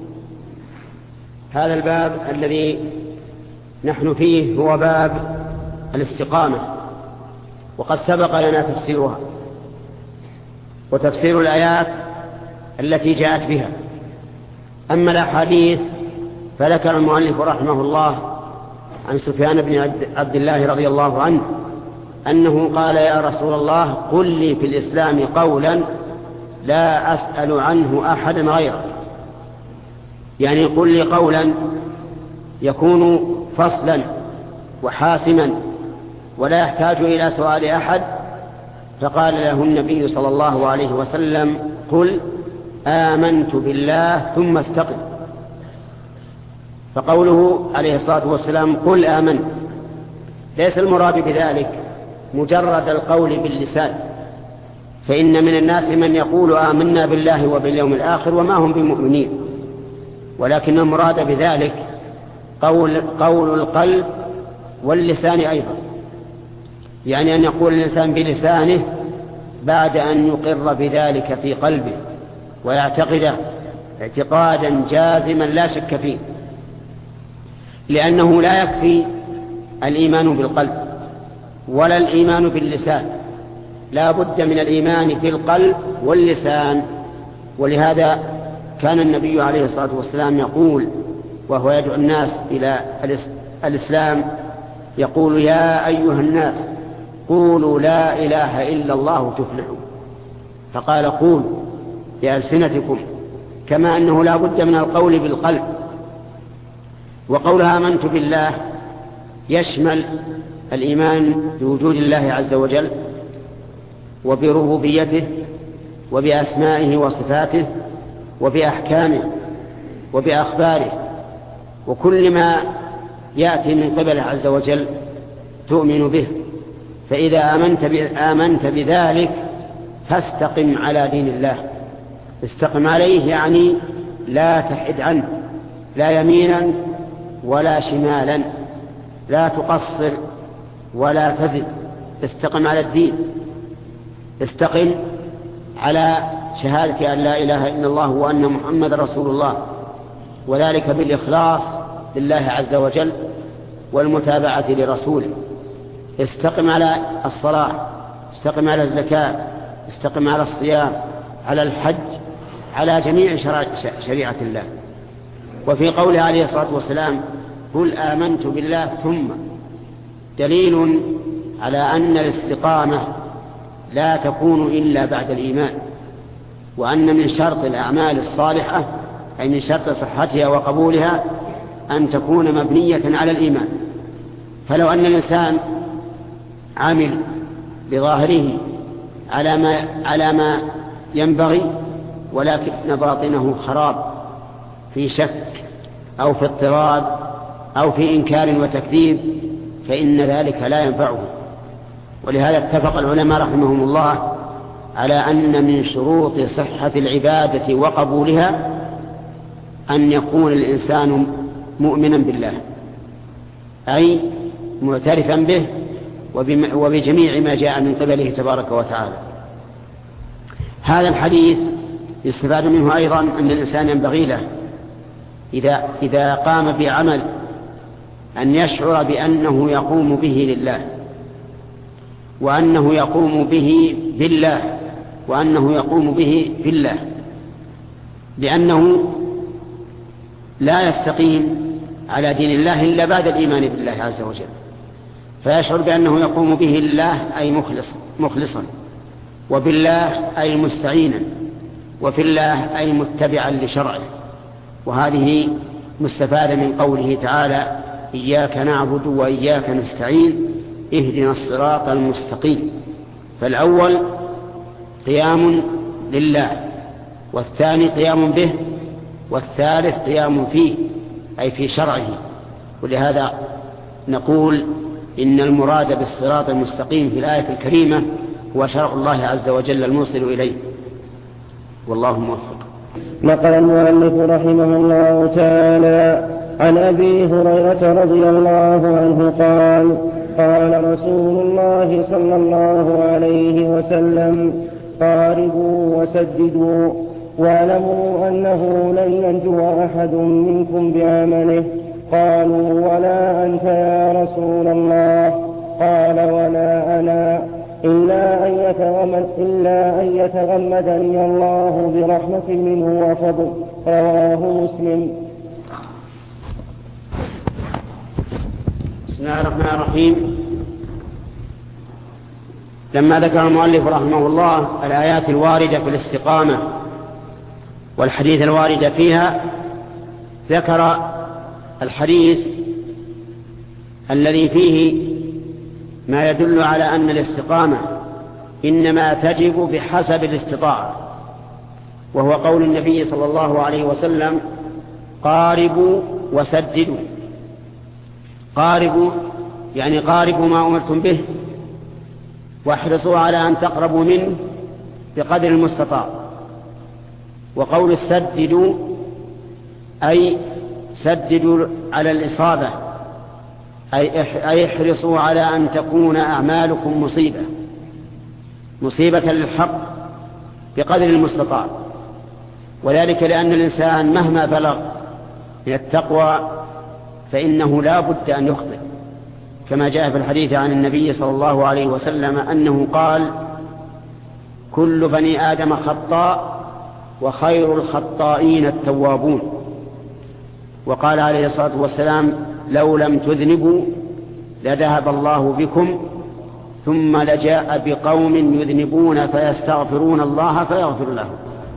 هذا الباب الذي نحن فيه هو باب الاستقامة، وقد سبق لنا تفسيرها وتفسير الآيات التي جاءت بها. أما الأحاديث فذكر المؤلف رحمه الله عن سفيان بن عبد الله رضي الله عنه أنه قال: يا رسول الله قل لي في الإسلام قولا لا أسأل عنه أحدا غيرك. يعني قل لي قولا يكون فصلا وحاسما ولا يحتاج إلى سؤال أحد. فقال له النبي صلى الله عليه وسلم: قل آمنت بالله ثم استقم. فقوله عليه الصلاة والسلام قل آمنت ليس المراد بذلك مجرد القول باللسان، فإن من الناس من يقول آمنا بالله وباليوم الآخر وما هم بمؤمنين، ولكن المراد بذلك قول, قول القلب واللسان أيضا، يعني أن يقول الإنسان بلسانه بعد أن يقر بذلك في قلبه ويعتقده اعتقادا جازما لا شك فيه، لأنه لا يكفي الإيمان بالقلب ولا الإيمان باللسان، لا بد من الإيمان في القلب واللسان. ولهذا كان النبي عليه الصلاة والسلام يقول وهو يدعو الناس إلى الإسلام، يقول: يا أيها الناس قولوا لا إله إلا الله تفلحوا. فقال: قولوا بألسنتكم، كما أنه لا بد من القول بالقلب. وقولها آمنت بالله يشمل الإيمان بوجود الله عز وجل وبربوبيته وبأسمائه وصفاته وبأحكامه وبأخباره، وكل ما يأتي من قبله عز وجل تؤمن به. فإذا آمنت, آمنت بذلك فاستقم على دين الله. استقم عليه يعني لا تحد عنه، لا يمينا ولا شمالا، لا تقصر ولا تزد. استقم على الدين، استقم على شهادة أن لا إله إلا الله وأن محمد رسول الله، وذلك بالإخلاص لله عز وجل والمتابعة لرسوله. استقم على الصلاة، استقم على الزكاة، استقم على الصيام، على الحج، على جميع شريعة الله. وفي قوله عليه الصلاة والسلام قل آمنت بالله ثم، دليل على أن الاستقامة لا تكون إلا بعد الإيمان، وأن من شرط الأعمال الصالحة أي من شرط صحتها وقبولها أن تكون مبنية على الإيمان. فلو أن الإنسان عمل بظاهره على ما, على ما ينبغي ولكن باطنه خراب في شك أو في اضطراب أو في إنكار وتكذيب فإن ذلك لا ينفعه. ولهذا اتفق العلماء رحمهم الله على أن من شروط صحة العبادة وقبولها أن يكون الإنسان مؤمنا بالله، أي معترفا به وبجميع ما جاء من قبله تبارك وتعالى. هذا الحديث يستفاد منه أيضا أن الإنسان ينبغي له إذا, إذا قام بعمل أن يشعر بأنه يقوم به لله، وأنه يقوم به بالله، وأنه يقوم به بالله، لأنه لا يستقيم على دين الله إلا بعد الإيمان بالله عز وجل. فيشعر بأنه يقوم به لله أي مخلص مخلصا، وبالله أي مستعينا، وفي الله أي متبعا لشرعه. وهذه مستفادة من قوله تعالى إياك نعبد وإياك نستعين اهدنا الصراط المستقيم. فالأول قيام لله، والثاني قيام به، والثالث قيام فيه أي في شرعه. ولهذا نقول إن المراد بالصراط المستقيم في الآية الكريمة هو شرع الله عز وجل الموصل إليه، والله موفق. نقل المؤلف رحمه الله تعالى عن أبي هريرة رضي الله عنه قال: قال رسول الله صلى الله عليه وسلم: قاربوا وسددوا، واعلموا أنه لن ينجو أحد منكم بعمله. قالوا: ولا أنت يا رسول الله؟ قال: ولا أنا، إلا أن يتغمد إلا أن يتغمدني الله برحمة منه وفضل. رواه مسلم. بسم الله الرحمن الرحيم. لما ذكر المؤلف رحمه الله الآيات الواردة في الاستقامة والحديث الوارد فيها، ذكر الحديث الذي فيه ما يدل على أن الاستقامة إنما تجب بحسب الاستطاعة، وهو قول النبي صلى الله عليه وسلم: قاربوا وسددوا. قاربوا يعني قاربوا ما أمرتم به، واحرصوا على أن تقربوا منه بقدر المستطاع. وقول السددوا أي سددوا على الإصابة، أي احرصوا على أن تكون أعمالكم مصيبة مصيبة للحق بقدر المستطاع. وذلك لأن الإنسان مهما بلغ من التقوى فإنه لا بد أن يخطئ، كما جاء في الحديث عن النبي صلى الله عليه وسلم أنه قال: كل بني آدم خطاء وخير الخطائين التوابون. وقال عليه الصلاة والسلام: لو لم تذنبوا لذهب الله بكم ثم لجاء بقوم يذنبون فيستغفرون الله فيغفر لهم.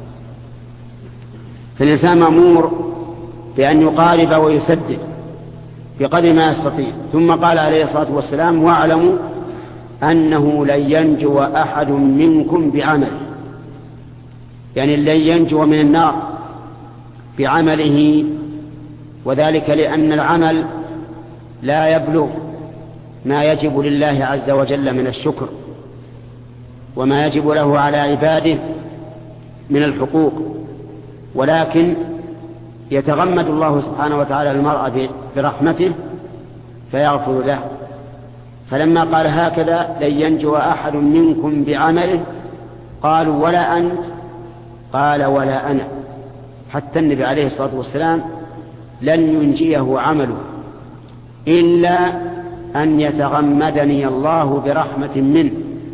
فالإنسان مأمور بأن يقارب ويسدد بقدر ما يستطيع. ثم قال عليه الصلاة والسلام: واعلموا أنه لن ينجو أحد منكم بعمله، يعني لن ينجو من النار بعمله، وذلك لأن العمل لا يبلغ ما يجب لله عز وجل من الشكر وما يجب له على عباده من الحقوق، ولكن يتغمد الله سبحانه وتعالى المرء برحمته فيغفر له. فلما قال هكذا: لن ينجو أحد منكم بعمله، قالوا: ولا أنت؟ قال: ولا أنا. حتى النبي عليه الصلاة والسلام لن ينجيه عمله إلا أن يتغمدني الله برحمة منه.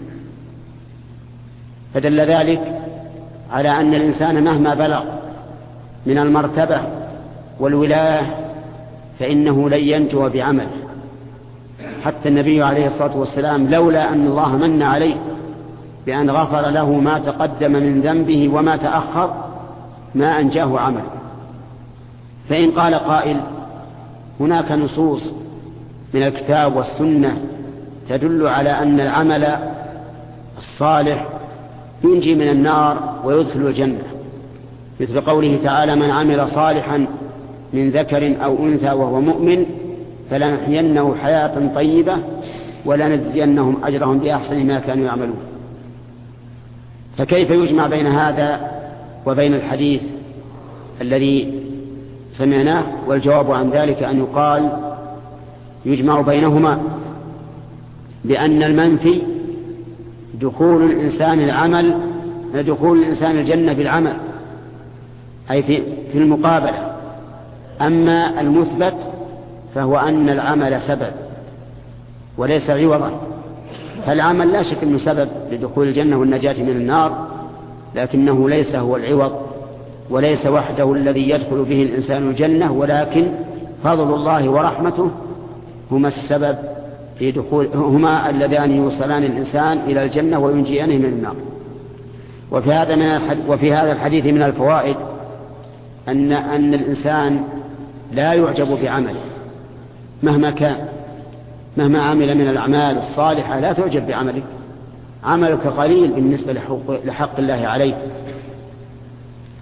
فدل ذلك على أن الإنسان مهما بلغ من المرتبة والولاية فإنه لن ينجو بعمله. حتى النبي عليه الصلاة والسلام لولا أن الله من عليه بأن غفر له ما تقدم من ذنبه وما تأخر ما أنجاه عمله. فإن قال قائل: هناك نصوص من الكتاب والسنة تدل على أن العمل الصالح ينجي من النار ويدخل الجنة، مثل قوله تعالى: من عمل صالحا من ذكر أو أنثى وهو مؤمن فلنحيينه حياة طيبة ولنجزينهم أجرهم بأحسن ما كانوا يعملون. فكيف يجمع بين هذا وبين الحديث الذي سمعناه؟ والجواب عن ذلك أن يقال: يجمع بينهما بأن المنفي دخول الإنسان العمل دخول الإنسان الجنة بالعمل، أي في في المقابلة. أما المثبت فهو أن العمل سبب وليس عوضا. فالعمل لا شك أنه سبب لدخول الجنة والنجاة من النار، لكنه ليس هو العوض، وليس وحده الذي يدخل به الإنسان الجنة، ولكن فضل الله ورحمته هما السبب في دخول هما اللذان يوصلان الإنسان إلى الجنة وينجيانه من النار. وفي هذا من الحديث وفي هذا الحديث من الفوائد أن أن الإنسان لا يعجب بعمله مهما كان، مهما عمل من الأعمال الصالحة لا تعجب بعملك. عملك قليل بالنسبة لحق الله عليه،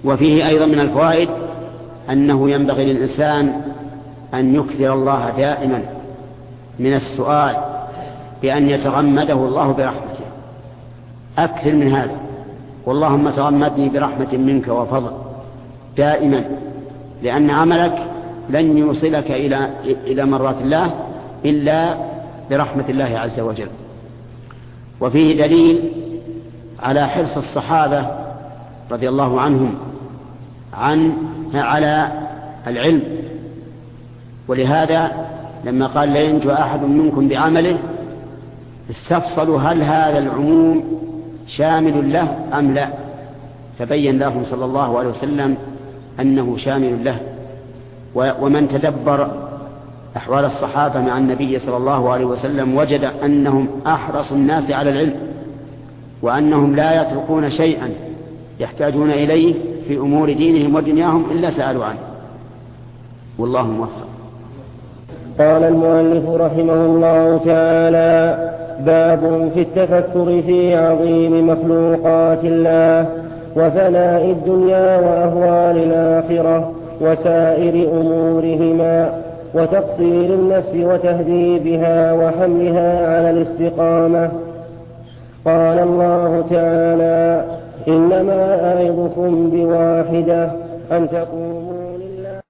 وفيه أيضا من الفوائد أنه ينبغي للإنسان أن يكثر الله دائما من السؤال بأن يتغمده الله برحمته، أكثر من هذا، واللهم تغمدني برحمة منك وفضل دائما، لأن عملك لن يوصلك إلى إلى مرات الله إلا برحمة الله عز وجل. وفيه دليل على حرص الصحابة رضي الله عنهم عن على العلم، ولهذا لما قال لا ينجو أحد منكم بعمله استفصلوا هل هذا العموم شامل له أم لا، فبين لهم صلى الله عليه وسلم أنه شامل له. ومن تدبر أحوال الصحابة مع النبي صلى الله عليه وسلم وجد أنهم أحرص الناس على العلم، وأنهم لا يتركون شيئا يحتاجون إليه في أمور دينهم ودنياهم إلا سألوا عنه، والله موفق. قال المؤلف رحمه الله تعالى: باب في التفكر في عظيم مخلوقات الله وفناء الدنيا وأهوال الآخرة وسائر أمورهما وتقصير النفس وتهذيبها وحملها على الاستقامة. قال الله تعالى: إنما أعظكم بواحدة أن تقوموا لله.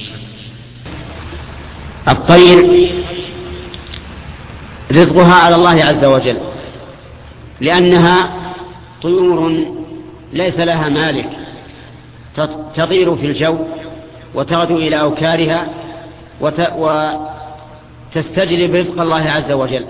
الطير رزقها على الله عز وجل، لأنها طيور ليس لها مالك، تطير في الجو وتغدو إلى أوكارها وتستجلب رزق الله عز وجل.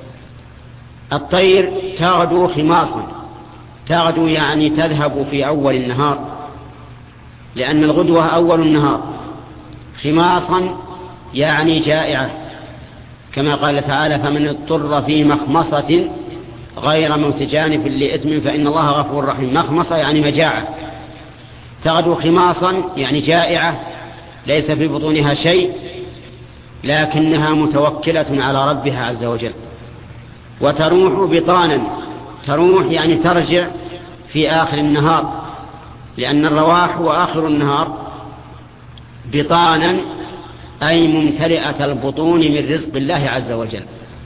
الطير تغدو خماصا، تغدو يعني تذهب في أول النهار، لأن الغدوة أول النهار. خماصا يعني جائعة، كما قال تعالى: فمن اضطر في مخمصة غير متجانف لإثم فإن الله غفور رحيم. مخمصة يعني مجاعة. تغدو خماصا يعني جائعة ليس في بطونها شيء، لكنها متوكلة على ربها عز وجل. وتروح بطانا، تروح يعني ترجع في آخر النهار، لأن الرواح هو آخر النهار. بطانا أي ممتلئة البطون من رزق الله عز وجل.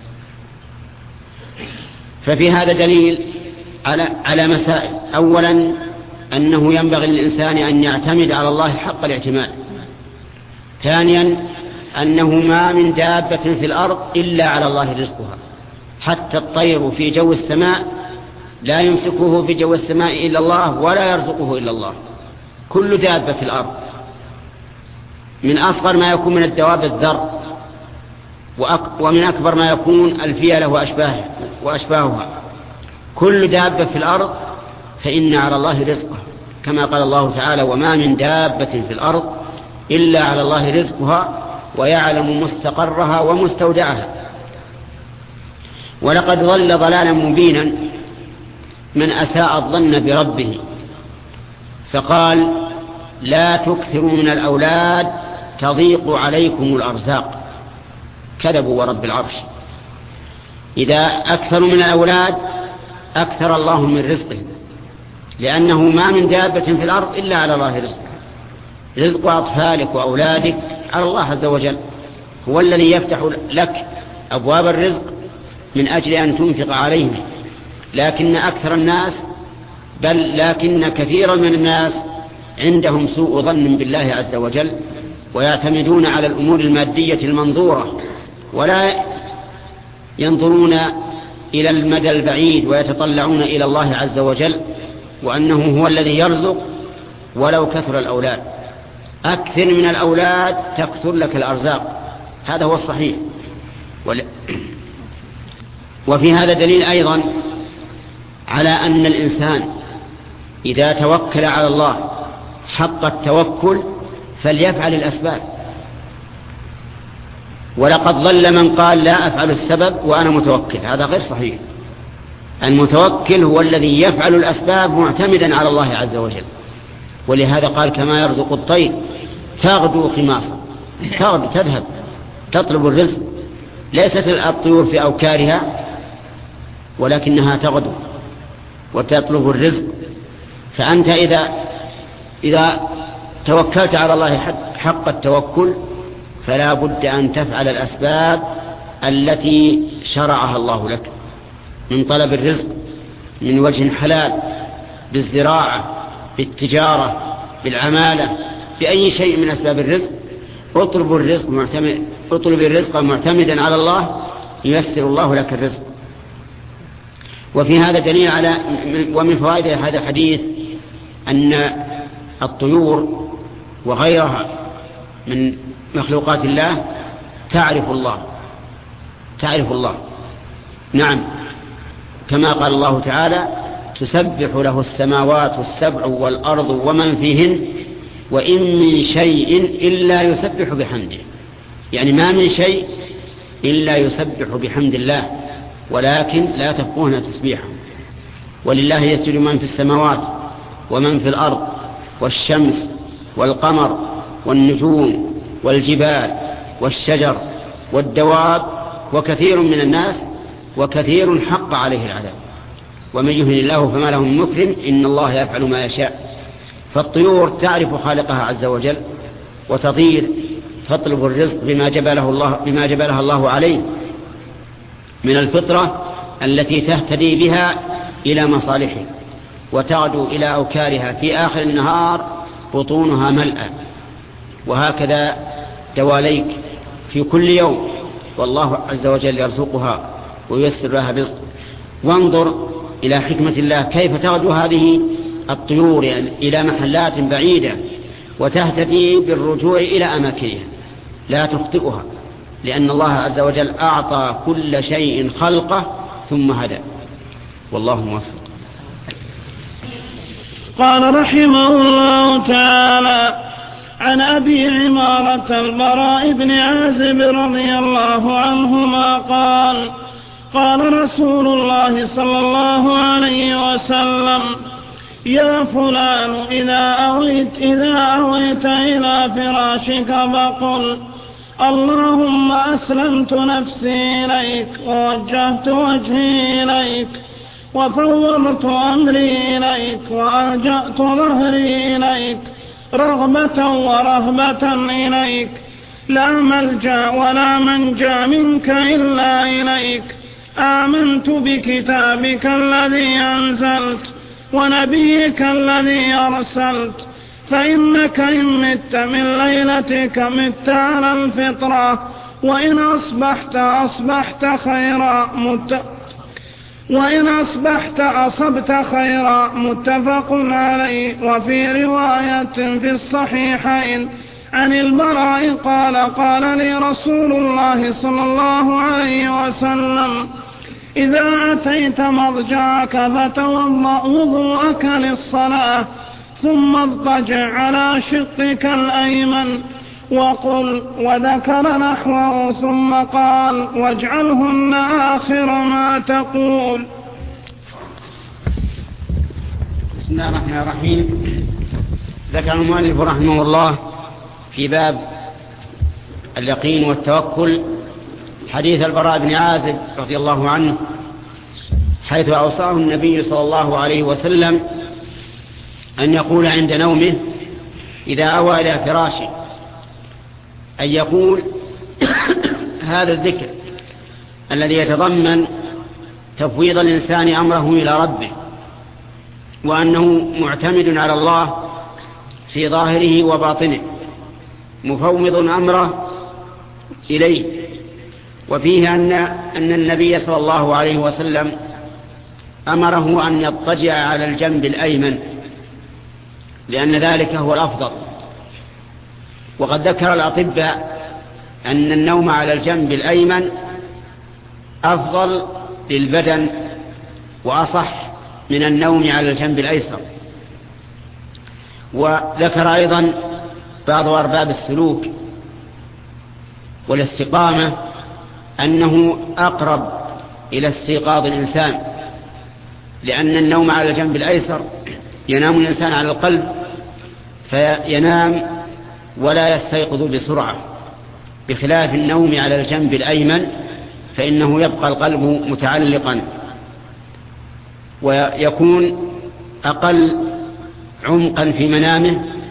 ففي هذا دليل على على مسائل. أولا أنه ينبغي للإنسان أن يعتمد على الله حق الاعتماد. ثانيا أنه ما من دابة في الأرض إلا على الله رزقها، حتى الطير في جو السماء لا يمسكه في جو السماء إلا الله ولا يرزقه إلا الله. كل دابة في الأرض، من أصغر ما يكون من الدواب الذر، ومن أكبر ما يكون الفيلة وأشباهه وأشباهها. كل دابة في الأرض فإن على الله رزقها، كما قال الله تعالى: وما من دابة في الأرض إلا على الله رزقها ويعلم مستقرها ومستودعها. ولقد ضل ضلالا مبينا من أساء الظن بربه، فقال: لا تكثروا من الأولاد تضيق عليكم الأرزاق. كذبوا ورب العرش. إذا أكثروا من الأولاد أكثر الله من رزقه، لأنه ما من دابة في الأرض إلا على الله رزقه. رزق أطفالك وأولادك على الله عز وجل، هو الذي يفتح لك أبواب الرزق من أجل أن تنفق عليهم. لكن أكثر الناس، بل لكن كثيرا من الناس عندهم سوء ظن بالله عز وجل، ويعتمدون على الأمور المادية المنظورة، ولا ينظرون إلى المدى البعيد ويتطلعون إلى الله عز وجل، وأنه هو الذي يرزق ولو كثر الأولاد. أكثر من الأولاد تكثر لك الأرزاق، هذا هو الصحيح. وفي هذا دليل أيضا على أن الإنسان إذا توكل على الله حق التوكل فليفعل الأسباب. ولقد ضل من قال لا أفعل السبب وأنا متوكل، هذا غير صحيح. المتوكل هو الذي يفعل الأسباب معتمدا على الله عز وجل. ولهذا قال: كما يرزق الطير تغدو خماصا، تغدو تذهب تطلب الرزق. ليست الطيور في أوكارها، ولكنها تغدو وتطلب الرزق. فأنت إذا إذا توكلت على الله حق التوكل فلا بد أن تفعل الأسباب التي شرعها الله لك من طلب الرزق من وجه حلال، بالزراعة، بالتجارة، بالعمالة، بأي شيء من أسباب الرزق. اطلب الرزق معتمد اطلب الرزق معتمدا على الله ييسر الله لك الرزق. وفي هذا دليل على ومن فوائد هذا الحديث أن الطيور وغيرها من مخلوقات الله تعرف الله تعرف الله نعم، كما قال الله تعالى: تسبح له السماوات السبع والأرض ومن فيهن وإن من شيء إلا يسبح بحمده. يعني ما من شيء إلا يسبح بحمد الله ولكن لا تفقهون تسبيحه. ولله يسجد من في السماوات ومن في الأرض والشمس والقمر والنجوم والجبال والشجر والدواب وكثير من الناس وكثير حق عليه العذاب ومن يهن الله فما له من مكرم إن الله يفعل ما يشاء. فالطيور تعرف خالقها عز وجل وتطير تطلب الرزق بما جبله الله بما جبلها الله عليه من الفطرة التي تهتدي بها إلى مصالحه، وتعدو إلى أوكارها في آخر النهار بطونها ملأى. وهكذا دواليك في كل يوم والله عز وجل يرزقها وييسر لها رزق. وانظر إلى حكمة الله كيف تغدو هذه الطيور إلى محلات بعيدة وتهتدي بالرجوع إلى أماكنها لا تخطئها، لأن الله عز وجل أعطى كل شيء خلقه ثم هدى. والله موفق. قال رحمه الله تعالى: عن أبي عمارة البراء بن عازب رضي الله عنهما قال: قال رسول الله صلى الله عليه وسلم: يا فلان إذا أويت, إذا أويت إلى فراشك فقل: اللهم أسلمت نفسي إليك ووجهت وجهي إليك وفوضت أمري إليك وألجأت ظهري إليك رغبة ورهبة إليك، لا ملجأ ولا منجا منك إلا إليك. آمنت بكتابك الذي أنزلت ونبيك الذي أرسلت، فإنك إن مت من ليلتك مت على الفطرة، وإن أصبحت أصبحت خيرا مت وإن أصبحت أصبت خيرا. متفق عليه. وفي رواية في الصحيحين عن البراء قال: قال لي رسول الله صلى الله عليه وسلم: إذا أتيت مضجعك فتوضأ وضوءك للصلاة ثم اضطجع على شقك الأيمن وقل، وذكر نحوه ثم قال: واجعلهن آخر ما تقول. بسم الله الرحمن الرحيم. ذكر المؤلف رحمه الله في باب اليقين والتوكل حديث البراء بن عازب رضي الله عنه، حيث أوصاه النبي صلى الله عليه وسلم أن يقول عند نومه إذا أوى إلى فراشه، أن يقول هذا الذكر الذي يتضمن تفويض الإنسان أمره إلى ربه، وأنه معتمد على الله في ظاهره وباطنه، مفوض أمره إليه. وفيه أن, أن النبي صلى الله عليه وسلم أمره أن يضطجع على الجنب الأيمن، لأن ذلك هو الأفضل. وقد ذكر الأطباء أن النوم على الجنب الأيمن أفضل للبدن وأصح من النوم على الجنب الأيسر. وذكر أيضا بعض أرباب السلوك والاستقامة أنه أقرب إلى استيقاظ الإنسان، لأن النوم على الجنب الأيسر ينام الإنسان على القلب فينام ولا يستيقظ بسرعة، بخلاف النوم على الجنب الأيمن فإنه يبقى القلب متعلقا ويكون أقل عمقا في منامه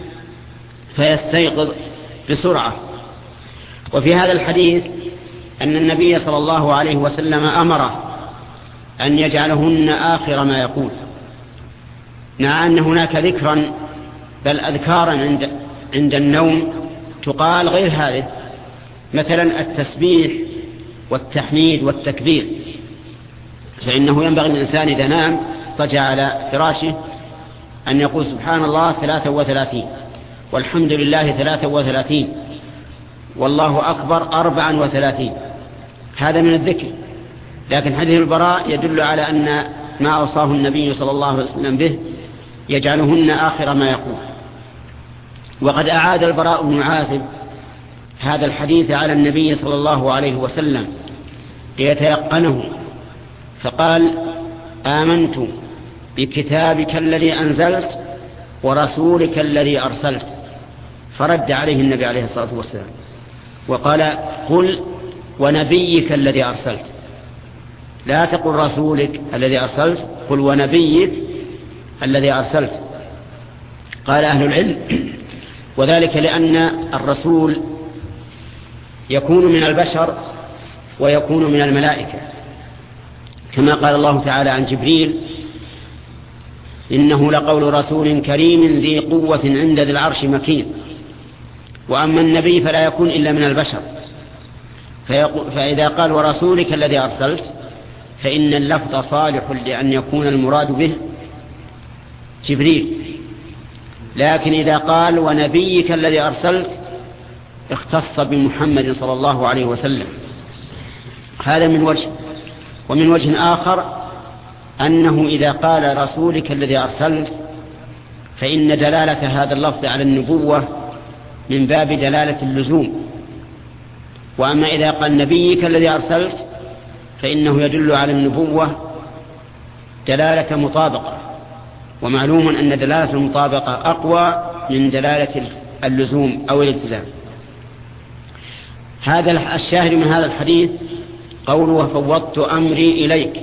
فيستيقظ بسرعة. وفي هذا الحديث أن النبي صلى الله عليه وسلم أمره أن يجعلهن آخر ما يقول، مع أن هناك ذكرا بل أذكارا عند, عند النوم تقال غير هذه، مثلا التسبيح والتحميد والتكبير، فإنه ينبغي الإنسان إذا نام اضطجع على فراشه أن يقول سبحان الله ثلاثة وثلاثين، والحمد لله ثلاثة وثلاثين، والله أكبر أربعا وثلاثين. هذا من الذكر. لكن حديث البراء يدل على أن ما أوصاه النبي صلى الله عليه وسلم به يجعلهن آخر ما يقول. وقد أعاد البراء بن عازب هذا الحديث على النبي صلى الله عليه وسلم ليتيقنه، فقال آمنت بكتابك الذي أنزلت ورسولك الذي أرسلت، فرد عليه النبي عليه الصلاة والسلام وقال قل ونبيك الذي أرسلت، لا تقل رسولك الذي أرسلت، قل ونبيك الذي أرسلت. قال أهل العلم وذلك لأن الرسول يكون من البشر ويكون من الملائكة، كما قال الله تعالى عن جبريل إنه لقول رسول كريم ذي قوة عند ذي العرش مكين. وأما النبي فلا يكون إلا من البشر، فإذا قال ورسولك الذي أرسلت فإن اللفظ صالح لأن يكون المراد به جبريل، لكن إذا قال ونبيك الذي أرسلت اختص بمحمد صلى الله عليه وسلم. هذا من وجه. ومن وجه آخر أنه إذا قال رسولك الذي أرسلت فإن دلالة هذا اللفظ على النبوة من باب دلالة اللزوم، وأما إذا قال نبيك الذي أرسلت فإنه يدل على النبوة دلالة مطابقة، ومعلوم أن دلالة المطابقة أقوى من دلالة اللزوم أو الالتزام. هذا الشاهد من هذا الحديث قوله فوضت أمري إليك،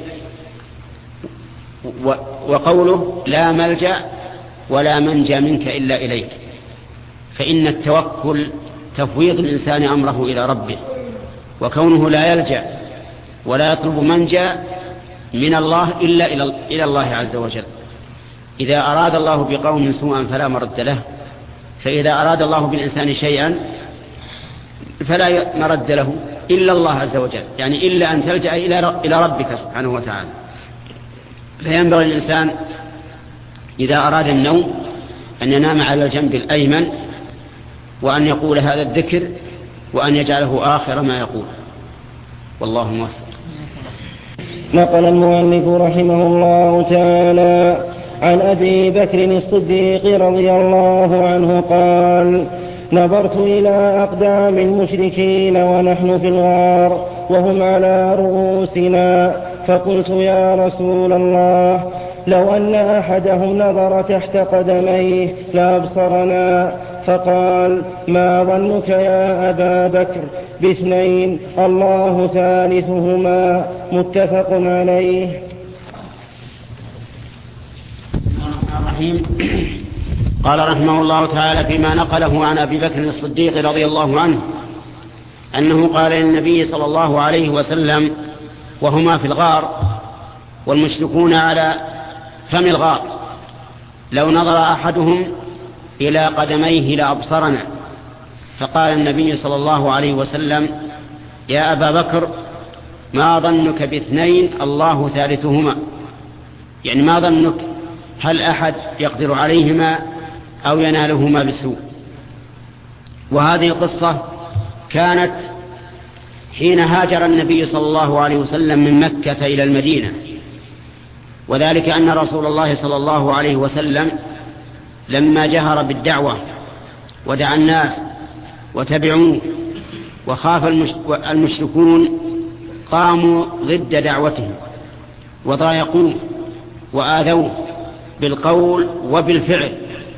وقوله لا ملجأ ولا منجى منك إلا إليك، فإن التوكل تفويض الإنسان أمره إلى ربه، وكونه لا يلجأ ولا يطلب منجى من الله إلا إلى الله عز وجل. إذا أراد الله بقوم سوءا فلا مرد له، فإذا أراد الله بالإنسان شيئا فلا مرد له إلا الله عز وجل، يعني إلا أن تلجأ إلى ربك سبحانه وتعالى. فينبغي الإنسان إذا أراد النوم أن ينام على الجنب الأيمن، وأن يقول هذا الذكر، وأن يجعله آخر ما يقول. والله موفق. نقل المؤلف رحمه الله تعالى عن أبي بكر الصديق رضي الله عنه قال نظرت إلى أقدام المشركين ونحن في الغار وهم على رؤوسنا، فقلت يا رسول الله لو أن أحدهم نظر تحت قدميه لأبصرنا، فقال ما ظنك يا أبا بكر باثنين الله ثالثهما، متفق عليه. قال رحمه الله تعالى فيما نقله عن أبي بكر الصديق رضي الله عنه أنه قال للنبي صلى الله عليه وسلم وهما في الغار والمشركون على فم الغار لو نظر أحدهم إلى قدميه لأبصرنا، فقال النبي صلى الله عليه وسلم يا أبا بكر ما ظنك باثنين الله ثالثهما، يعني ما ظنك هل أحد يقدر عليهما أو ينالهما بالسوء. وهذه القصة كانت حين هاجر النبي صلى الله عليه وسلم من مكة إلى المدينة، وذلك أن رسول الله صلى الله عليه وسلم لما جهر بالدعوة ودعا الناس وتبعوه وخاف المشركون قاموا ضد دعوته وضايقوه وآذوه بالقول وبالفعل،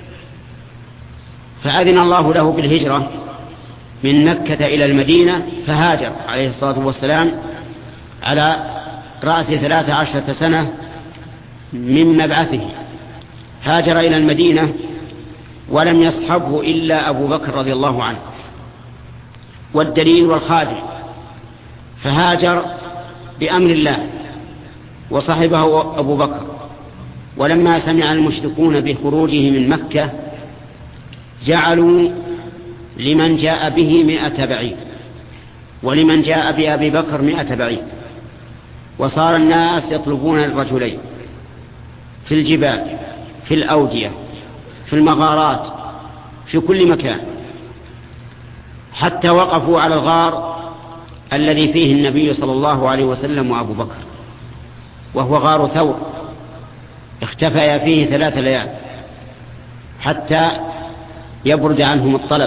فأذن الله له بالهجرة من مكة إلى المدينة، فهاجر عليه الصلاة والسلام على رأس ثلاث عشرة سنة من مبعثه، هاجر إلى المدينة ولم يصحبه إلا أبو بكر رضي الله عنه، والدليل والخادم، فهاجر بأمر الله وصحبه أبو بكر. ولما سمع المشركون بخروجه من مكة جعلوا لمن جاء به مئة بعير، ولمن جاء بأبي بكر مئة بعير، وصار الناس يطلبون الرجلين في الجبال، في الأودية، في المغارات، في كل مكان، حتى وقفوا على الغار الذي فيه النبي صلى الله عليه وسلم وأبو بكر، وهو غار ثور، اختفيا فيه ثلاث ليال حتى يبرد عنهم الطلب.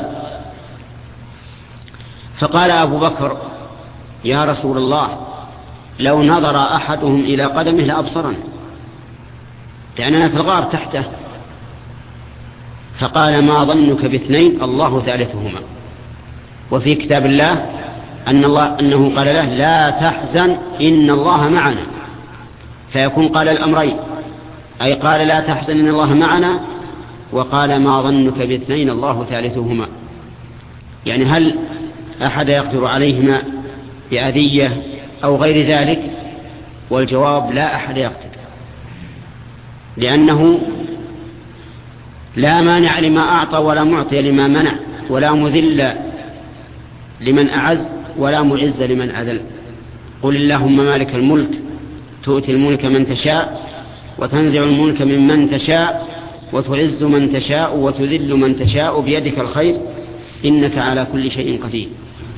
فقال أبو بكر: يا رسول الله، لو نظر أحدهم إلى قدمه لأبصرنا، لأننا في الغار تحته. فقال: ما ظنك باثنين الله ثالثهما. وفي كتاب الله أن الله أنه قال له: لا تحزن إن الله معنا، فيكون قال الأمرين، أي قال لا تحزن إن الله معنا، وقال ما ظنك باثنين الله ثالثهما. يعني هل أحد يقدر عليهما بأذية أو غير ذلك؟ والجواب: لا أحد يقدر، لأنه لا مانع لما أعطى ولا معطي لما منع، ولا مذل لمن أعز ولا معز لمن أذل. قل اللهم مالك الملك تؤتي الملك من تشاء وتنزع الملك ممن تشاء وتعز من تشاء وتذل من تشاء بيدك الخير إنك على كل شيء قدير.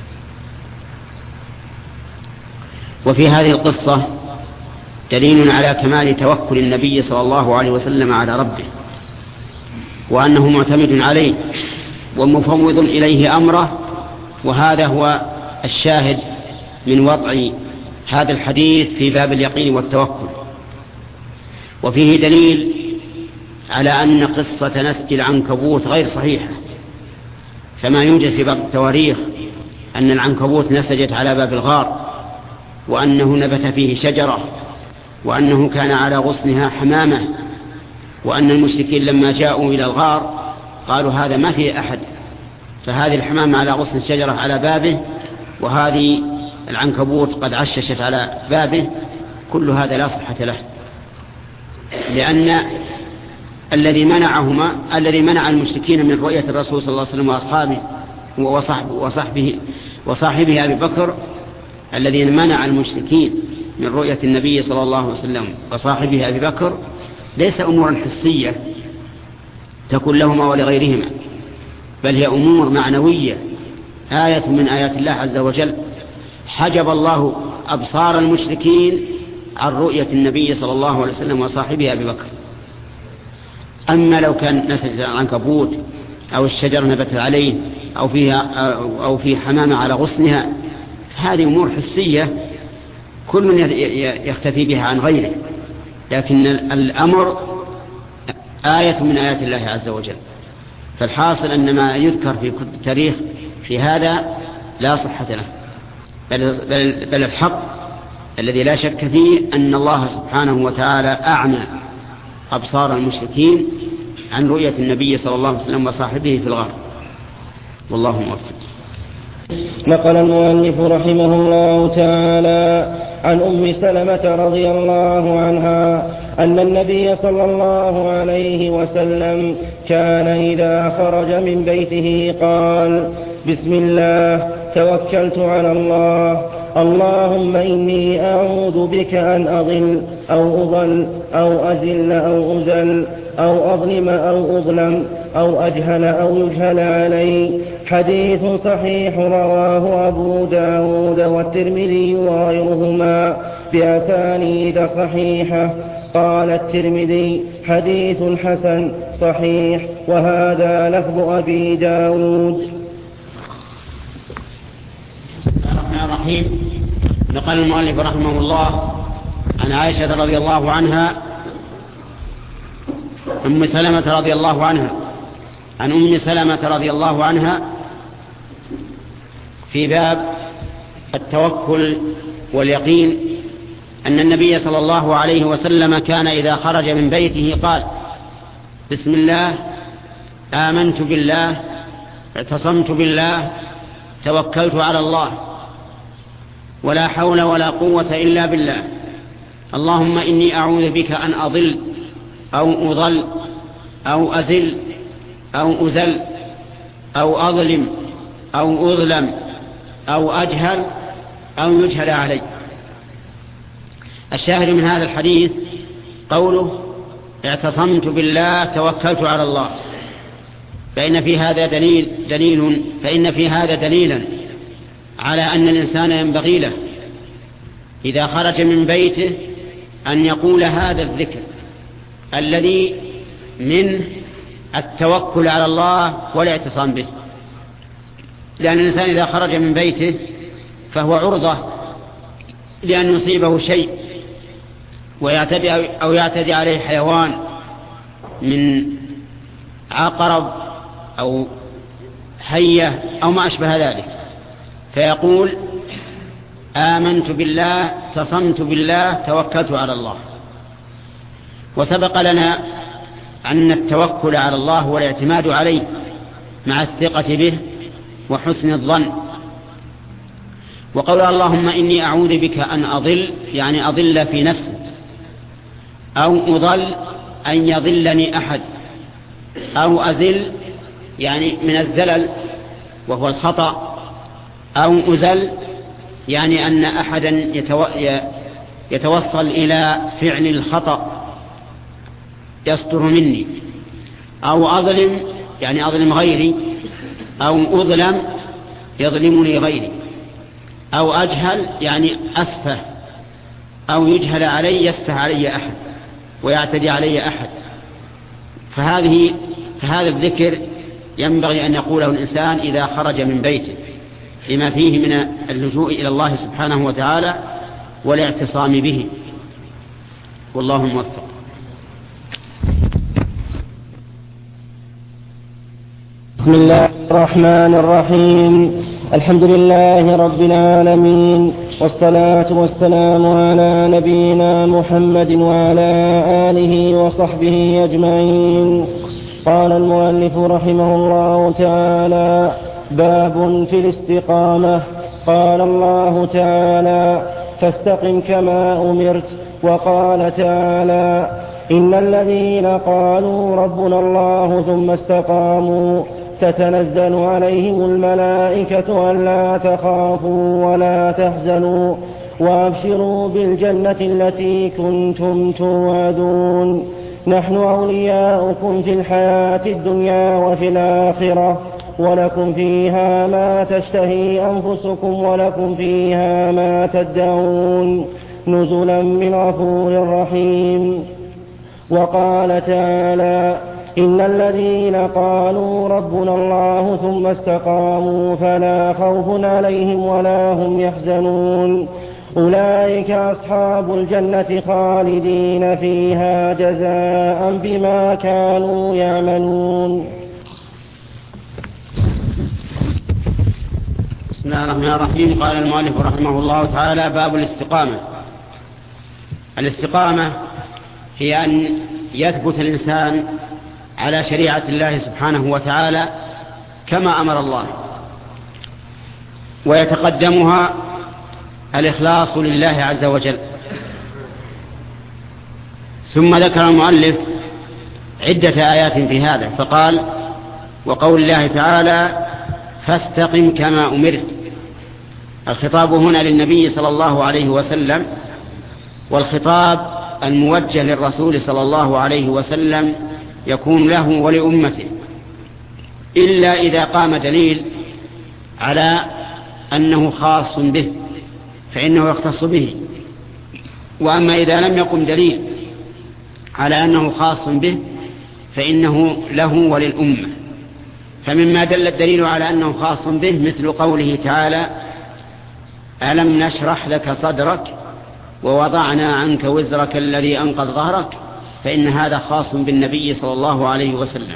وفي هذه القصة دليل على كمال توكل النبي صلى الله عليه وسلم على ربه، وأنه معتمد عليه ومفوض إليه أمره. وهذا هو الشاهد من وضع هذا الحديث في باب اليقين والتوكل. وفيه دليل على أن قصة نسج العنكبوت غير صحيحة، فما يوجد في بعض التواريخ أن العنكبوت نسجت على باب الغار، وأنه نبت فيه شجرة، وأنه كان على غصنها حمامة، وأن المشركين لما جاءوا إلى الغار قالوا هذا ما فيه أحد، فهذه الحمامة على غصن الشجرة على بابه، وهذه العنكبوت قد عششت على بابه. كل هذا لا صحة له، لأن الذي منعهما الذي منع المشركين من رؤية الرسول صلى الله عليه وسلم وأصحابه وصحبه, وصحبه, وصاحبه أبي بكر، الذين منع المشركين من رؤية النبي صلى الله عليه وسلم وصاحبه أبي بكر ليس أمورا حسية تكون لهما ولغيرهما، بل هي أمور معنوية، آية من آيات الله عز وجل. حجب الله أبصار المشركين عن رؤية النبي صلى الله عليه وسلم وصاحبه أبي بكر. أما لو كان نسج العنكبوت أو الشجر نبت عليه أو فيها أو في حمامة على غصنها، هذه أمور حسية كل يختفي بها عن غيره، لكن الأمر آية من آيات الله عز وجل. فالحاصل أن ما يذكر في كتب التاريخ في هذا لا صحة له، بل, بل, بل الحق الذي لا شك فيه أن الله سبحانه وتعالى أعمى أبصار المشركين عن رؤية النبي صلى الله عليه وسلم وصاحبه في الغار. والله موفق. نقل المؤلف رحمه الله تعالى عن أم سلمة رضي الله عنها أن النبي صلى الله عليه وسلم كان إذا خرج من بيته قال: بسم الله توكلت على الله، اللهم إني أعوذ بك أن أضل أو أضل أو أزل أو أزل أو أظلم أو أظلم أو أجهل أو يجهل علي. حديث صحيح رواه أبو داود والترمذي وغيرهما بأسانيد صحيحة. قال الترمذي: حديث حسن صحيح، وهذا لفظ أبي داود. الرحمن الرحيم. نقل المؤلف رحمه الله عن عائشة رضي الله عنها أم سلمة رضي الله عنها عن أم سلمة رضي الله عنها في باب التوكل واليقين أن النبي صلى الله عليه وسلم كان إذا خرج من بيته قال: بسم الله آمنت بالله، اعتصمت بالله، توكلت على الله، ولا حول ولا قوة إلا بالله. اللهم إني أعوذ بك أن أضل أو أضل أو أزل أو أزل أو أظلم أو أظلم أو أجهل أو يجهل علي. الشاهد من هذا الحديث قوله اعتصمت بالله توكلت على الله، فإن في هذا دليل دليل فإن في هذا دليلا على أن الإنسان ينبغي له إذا خرج من بيته أن يقول هذا الذكر الذي من التوكل على الله والاعتصام به، لأن الإنسان إذا خرج من بيته فهو عرضة لأن يصيبه شيء ويعتدي أو يعتدي عليه حيوان من عقرب أو حية أو ما أشبه ذلك، فيقول آمنت بالله، اعتصمت بالله، توكلت على الله. وسبق لنا أن التوكل على الله والاعتماد عليه مع الثقة به وحسن الظن. وقول اللهم إني أعوذ بك أن أضل يعني أضل في نفسي، أو أضل أن يضلني أحد، أو أزل يعني من الزلل وهو الخطأ، أو أزل يعني أن أحدا يتوصل إلى فعل الخطأ يصدر مني، أو أظلم يعني أظلم غيري، أو أظلم يظلمني غيري، أو أجهل يعني أسفه، أو يجهل علي يسفه علي أحد ويعتدي علي أحد. فهذه فهذا الذكر ينبغي أن يقوله الإنسان إذا خرج من بيته لما فيه من اللجوء إلى الله سبحانه وتعالى والاعتصام به، والله موفق. بسم الله الرحمن الرحيم. الحمد لله رب العالمين، والصلاة والسلام على نبينا محمد وعلى آله وصحبه أجمعين. قال المؤلف رحمه الله تعالى: باب في الاستقامة. قال الله تعالى: فاستقم كما أمرت. وقال تعالى: إن الذين قالوا ربنا الله ثم استقاموا تتنزل عليهم الملائكة ألا تخافوا ولا تحزنوا وأبشروا بالجنة التي كنتم توعدون. نحن أولياؤكم في الحياة الدنيا وفي الآخرة، ولكم فيها ما تشتهي أنفسكم ولكم فيها ما تدعون، نزلا من غفور رحيم. وقال تعالى: إن الذين قالوا ربنا الله ثم استقاموا فلا خوف عليهم ولا هم يحزنون، أولئك أصحاب الجنة خالدين فيها جزاء بما كانوا يعملون. بسم الله الرحمن الرحيم. قال المؤلف رحمه الله تعالى: باب الاستقامة. الاستقامة هي أن يثبت الإنسان على شريعة الله سبحانه وتعالى كما أمر الله، ويتقدمها الإخلاص لله عز وجل. ثم ذكر المؤلف عدة آيات في هذا، فقال: وقول الله تعالى: فاستقم كما أمرت. الخطاب هنا للنبي صلى الله عليه وسلم، والخطاب الموجه للرسول صلى الله عليه وسلم يكون له ولأمته، إلا إذا قام دليل على أنه خاص به فإنه يختص به. وأما إذا لم يقم دليل على أنه خاص به فإنه له وللأمة. فمما دل الدليل على أنه خاص به مثل قوله تعالى: ألم نشرح لك صدرك ووضعنا عنك وزرك الذي أنقض ظهرك، فإن هذا خاص بالنبي صلى الله عليه وسلم.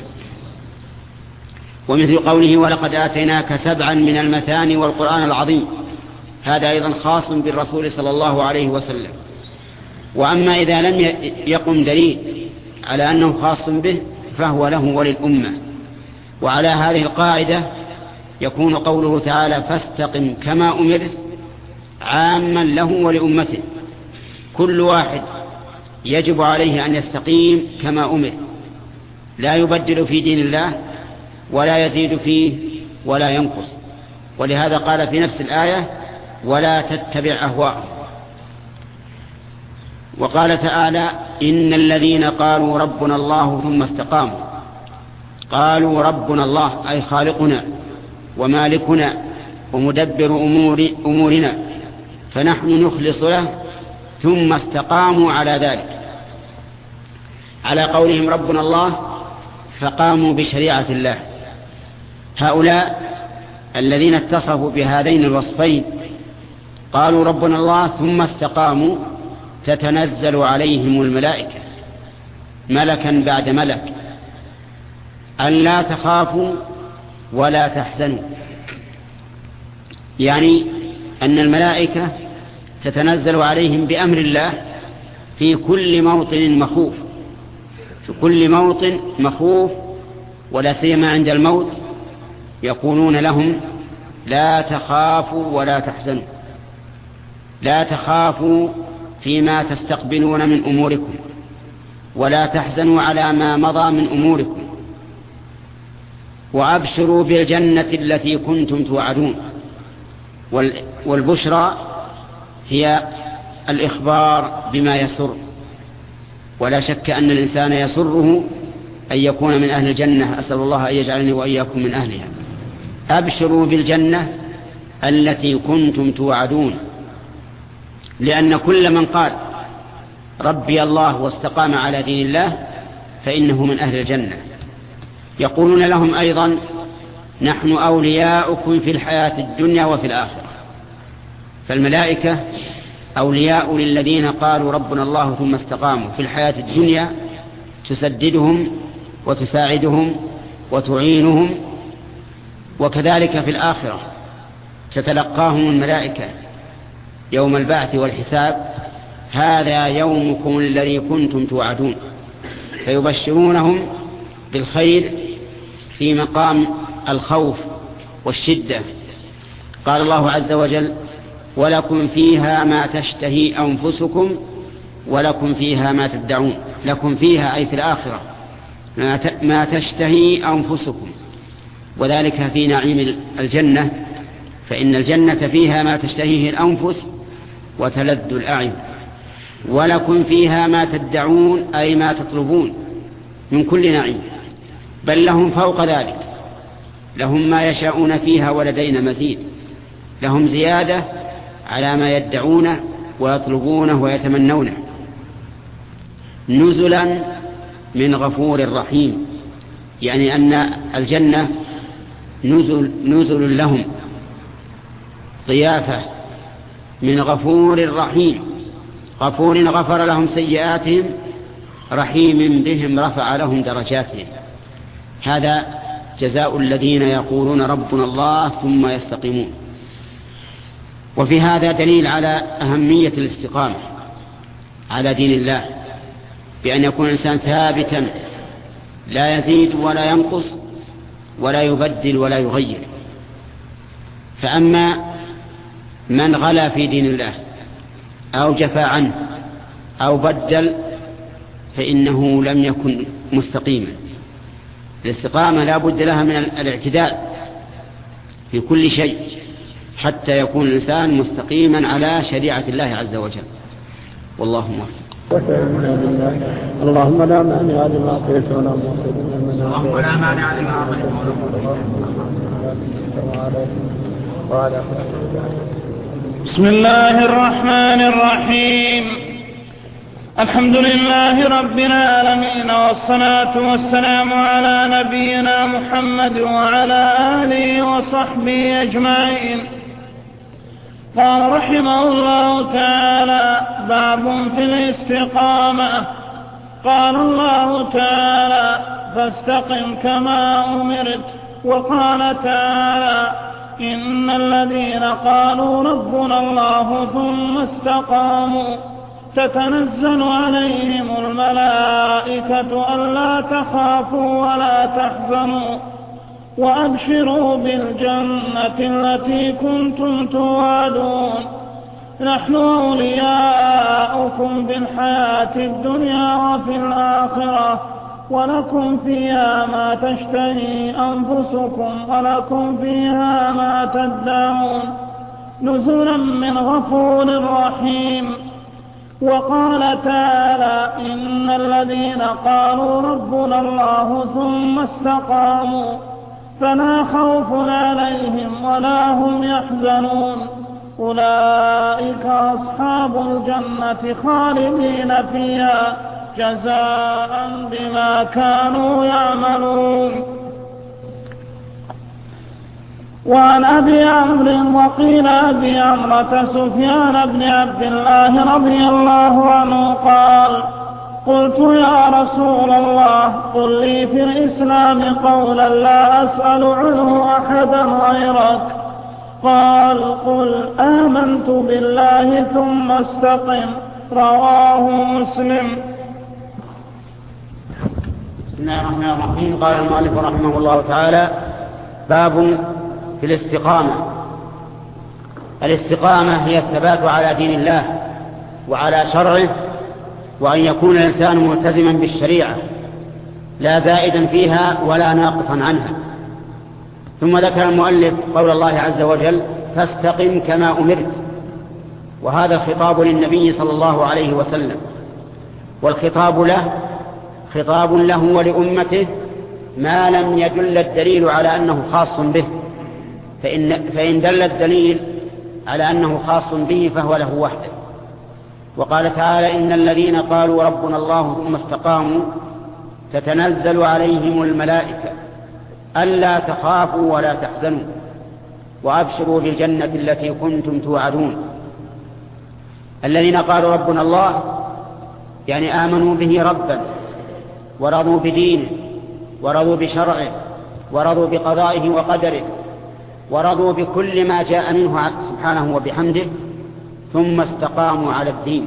ومثل قوله: ولقد آتيناك سبعا من المثاني والقرآن العظيم، هذا أيضا خاص بالرسول صلى الله عليه وسلم. وأما إذا لم يقم دليل على أنه خاص به فهو له وللأمة، وعلى هذه القاعدة يكون قوله تعالى فاستقم كما أمرت عاما له ولأمته، كل واحد يجب عليه أن يستقيم كما أمر، لا يبدل في دين الله ولا يزيد فيه ولا ينقص. ولهذا قال في نفس الآية ولا تتبع أهواءهم. وقال تعالى إن الذين قالوا ربنا الله ثم استقاموا، قالوا ربنا الله أي خالقنا ومالكنا ومدبر أمور أمورنا، فنحن نخلص له ثم استقاموا على ذلك، على قولهم ربنا الله فقاموا بشريعة الله. هؤلاء الذين اتصفوا بهذين الوصفين قالوا ربنا الله ثم استقاموا تتنزل عليهم الملائكة ملكا بعد ملك أن لا تخافوا ولا تحزنوا، يعني أن الملائكة تتنزل عليهم بأمر الله في كل موطن مخوف، في كل موطن مخوف، ولا سيما عند الموت يقولون لهم لا تخافوا ولا تحزنوا، لا تخافوا فيما تستقبلون من أموركم ولا تحزنوا على ما مضى من أموركم، وأبشروا بالجنة التي كنتم توعدون. والبشرى هي الإخبار بما يسر، ولا شك أن الإنسان يسره أن يكون من أهل الجنة، أسأل الله أن يجعلني وإياكم من أهلها. أبشروا بالجنة التي كنتم توعدون، لأن كل من قال ربي الله واستقام على دين الله فإنه من أهل الجنة. يقولون لهم أيضا نحن أولياؤكم في الحياة الدنيا وفي الآخرة. فالملائكة أولياء للذين قالوا ربنا الله ثم استقاموا في الحياة الدنيا، تسددهم وتساعدهم وتعينهم، وكذلك في الآخرة تتلقاهم الملائكة يوم البعث والحساب هذا يومكم الذي كنتم توعدون، فيبشرونهم بالخير في مقام الخوف والشدة. قال الله عز وجل ولكم فيها ما تشتهي أنفسكم ولكم فيها ما تدعون. لكم فيها أي في الآخرة ما تشتهي أنفسكم، وذلك في نعيم الجنة، فإن الجنة فيها ما تشتهيه الأنفس وتلذ الأعين. ولكم فيها ما تدعون أي ما تطلبون من كل نعيم، بل لهم فوق ذلك، لهم ما يشاءون فيها ولدينا مزيد، لهم زيادة على ما يدعونه ويطلبونه ويتمنونه، نزلا من غفور رحيم، يعني أن الجنة نزل, نزل لهم ضيافة من غفور رحيم، غفور غفر لهم سيئاتهم، رحيم بهم رفع لهم درجاتهم. هذا جزاء الذين يقولون ربنا الله ثم يستقيمون. وفي هذا دليل على أهمية الاستقامة على دين الله، بأن يكون الإنسان ثابتا لا يزيد ولا ينقص ولا يبدل ولا يغير. فأما من غلا في دين الله أو جفى عنه أو بدل فإنه لم يكن مستقيما. الاستقامة لا بد لها من الاعتدال في كل شيء حتى يكون الإنسان مستقيما على شريعة الله عز وجل. والله موفق. اللهم لا مانع لما أعطيت ولا معطي لمن منعت. اللهم لا مانع لما أعطيت ولا بسم الله الرحمن الرحيم. الحمد لله رب العالمين، والصلاة والسلام على نبينا محمد وعلى آله وصحبه أجمعين. قال رحمه الله تعالى باب في الاستقامة. قال الله تعالى فاستقم كما أمرت. وقال تعالى إن الذين قالوا ربنا الله ثم استقاموا تتنزل عليهم الملائكة ألا تخافوا ولا تحزنوا وأبشروا بالجنة التي كنتم توعدون نحن أولياؤكم بالحياة الدنيا وفي الآخرة ولكم فيها ما تشتهي أنفسكم ولكم فيها ما تدعون نزلا من غفور رحيم. وقال تعالى إن الذين قالوا ربنا الله ثم استقاموا فلا خوف عليهم ولا هم يحزنون أولئك أصحاب الجنة خالدين فيها جزاء بما كانوا يعملون. وعن أبي عمرو وقيل أبي عمرة سفيان بن عبد الله رضي الله عنه قال قلت يا رسول الله قل لي في الإسلام قولا لا أسأل عنه أحدا غيرك قال قل آمنت بالله ثم استقم رواه مسلم. بسم الله الرحمن الرحيم. قال المؤلف رحمه الله تعالى باب في الاستقامة. الاستقامة هي الثبات على دين الله وعلى شرعه وأن يكون الإنسان ملتزما بالشريعة لا زائدا فيها ولا ناقصا عنها. ثم ذكر المؤلف قول الله عز وجل فاستقم كما أمرت، وهذا الخطاب للنبي صلى الله عليه وسلم، والخطاب له خطاب له ولأمته ما لم يدل الدليل على أنه خاص به، فإن, فإن دل الدليل على أنه خاص به فهو له وحده. وقال تعالى إن الذين قالوا ربنا الله ثم استقاموا تتنزل عليهم الملائكة ألا تخافوا ولا تحزنوا وأبشروا بالجنة التي كنتم توعدون. الذين قالوا ربنا الله يعني آمنوا به ربا ورضوا بدينه ورضوا بشرعه ورضوا بقضائه وقدره ورضوا بكل ما جاء منه سبحانه وبحمده ثم استقاموا على الدين،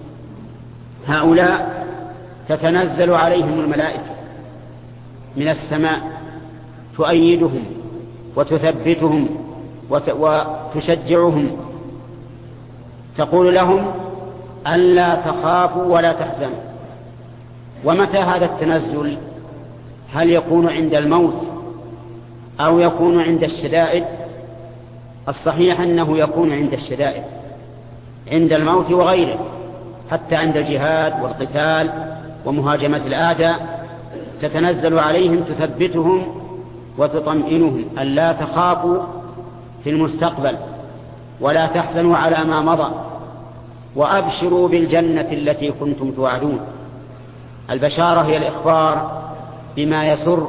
هؤلاء تتنزل عليهم الملائكة من السماء تؤيدهم وتثبتهم وتشجعهم، تقول لهم ألا تخافوا ولا تحزنوا. ومتى هذا التنزل؟ هل يكون عند الموت أو يكون عند الشدائد؟ الصحيح أنه يكون عند الشدائد، عند الموت وغيره، حتى عند الجهاد والقتال ومهاجمة الأعداء تتنزل عليهم تثبتهم وتطمئنهم ألا تخافوا في المستقبل ولا تحزنوا على ما مضى وأبشروا بالجنة التي كنتم توعدون. البشارة هي الإخبار بما يسر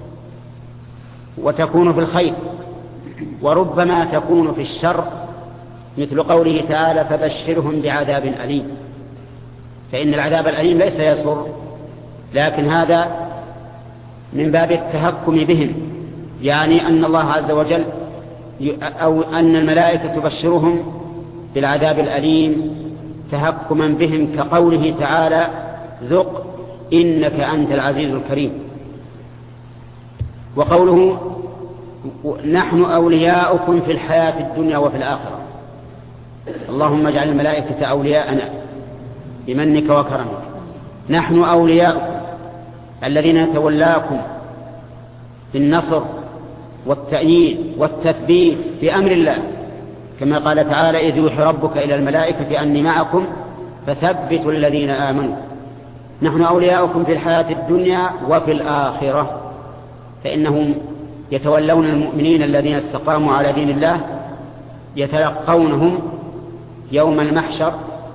وتكون في الخير، وربما تكون في الشر، مثل قوله تعالى فبشرهم بعذاب أليم، فإن العذاب الأليم ليس يسر، لكن هذا من باب التهكم بهم، يعني أن الله عز وجل أو أن الملائكة تبشرهم بالعذاب الأليم تهكما بهم، كقوله تعالى ذق إنك أنت العزيز الكريم. وقوله نحن أولياؤكم في الحياة الدنيا وفي الآخرة، اللهم اجعل الملائكة أولياءنا بمنك وكرمك. نحن أولياؤكم الذين يتولاكم بالنصر والتأييد والتثبيت بأمر الله، كما قال تعالى إذ يوحي ربك إلى الملائكة أني معكم فثبتوا الذين آمنوا. نحن أولياؤكم في الحياة الدنيا وفي الآخرة، فإنهم يتولون المؤمنين الذين استقاموا على دين الله، يتلقونهم يوم المحشر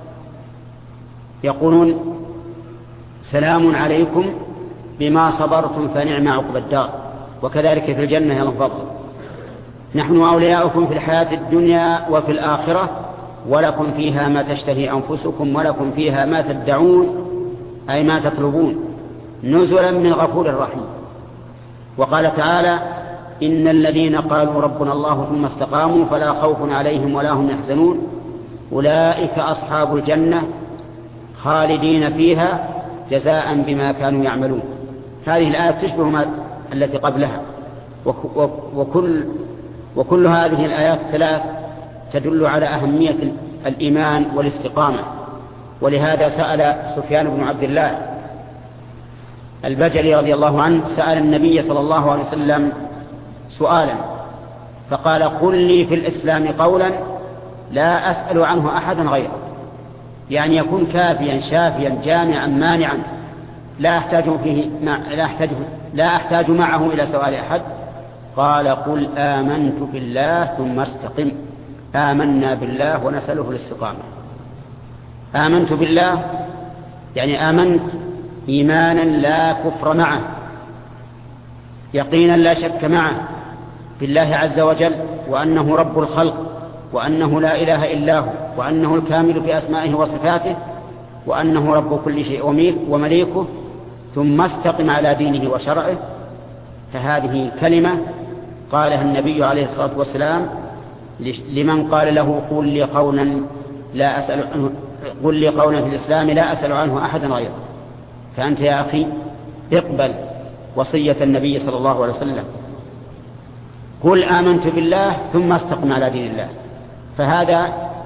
يقولون سلام عليكم بما صبرتم فنعم عقبى الدار، وكذلك في الجنة يوم الفضل. نحن أولياؤكم في الحياة الدنيا وفي الآخرة ولكم فيها ما تشتهي أنفسكم ولكم فيها ما تدعون، أي ما تطلبون، نزلا من غفور رحيم. وقال تعالى إن الذين قالوا ربنا الله ثم استقاموا فلا خوف عليهم ولا هم يحزنون أولئك أصحاب الجنة خالدين فيها جزاء بما كانوا يعملون. هذه الآية تشبه ما التي قبلها، وكل, وكل هذه الآيات الثلاث تدل على أهمية الإيمان والاستقامة. ولهذا سأل سفيان بن عبد الله البجلي رضي الله عنه سأل النبي صلى الله عليه وسلم سؤالا فقال: قل لي في الإسلام قولا لا أسأل عنه أحدا غيره، يعني يكون كافيا شافيا جامعا مانعا لا أحتاج فيه لا أحتاج لا أحتاج معه إلى سؤال أحد. قال: قل آمنت بالله ثم استقم. آمنا بالله ونسأله الاستقامة. آمنت بالله يعني آمنت إيمانا لا كفر معه، يقينا لا شك معه بالله عز وجل، وأنه رب الخلق، وأنه لا إله إلا هو، وأنه الكامل في أسمائه وصفاته، وأنه رب كل شيء ومليكه، ثم استقم على دينه وشرعه. فهذه كلمة قالها النبي عليه الصلاة والسلام لمن قال له: قل لي قولا لا أسأل عنه قل لي قولا في الإسلام لا أسأل عنه أحدا غيره. فأنت يا أخي اقبل وصية النبي صلى الله عليه وسلم: قل آمنت بالله ثم استقم على دين الله. فهذا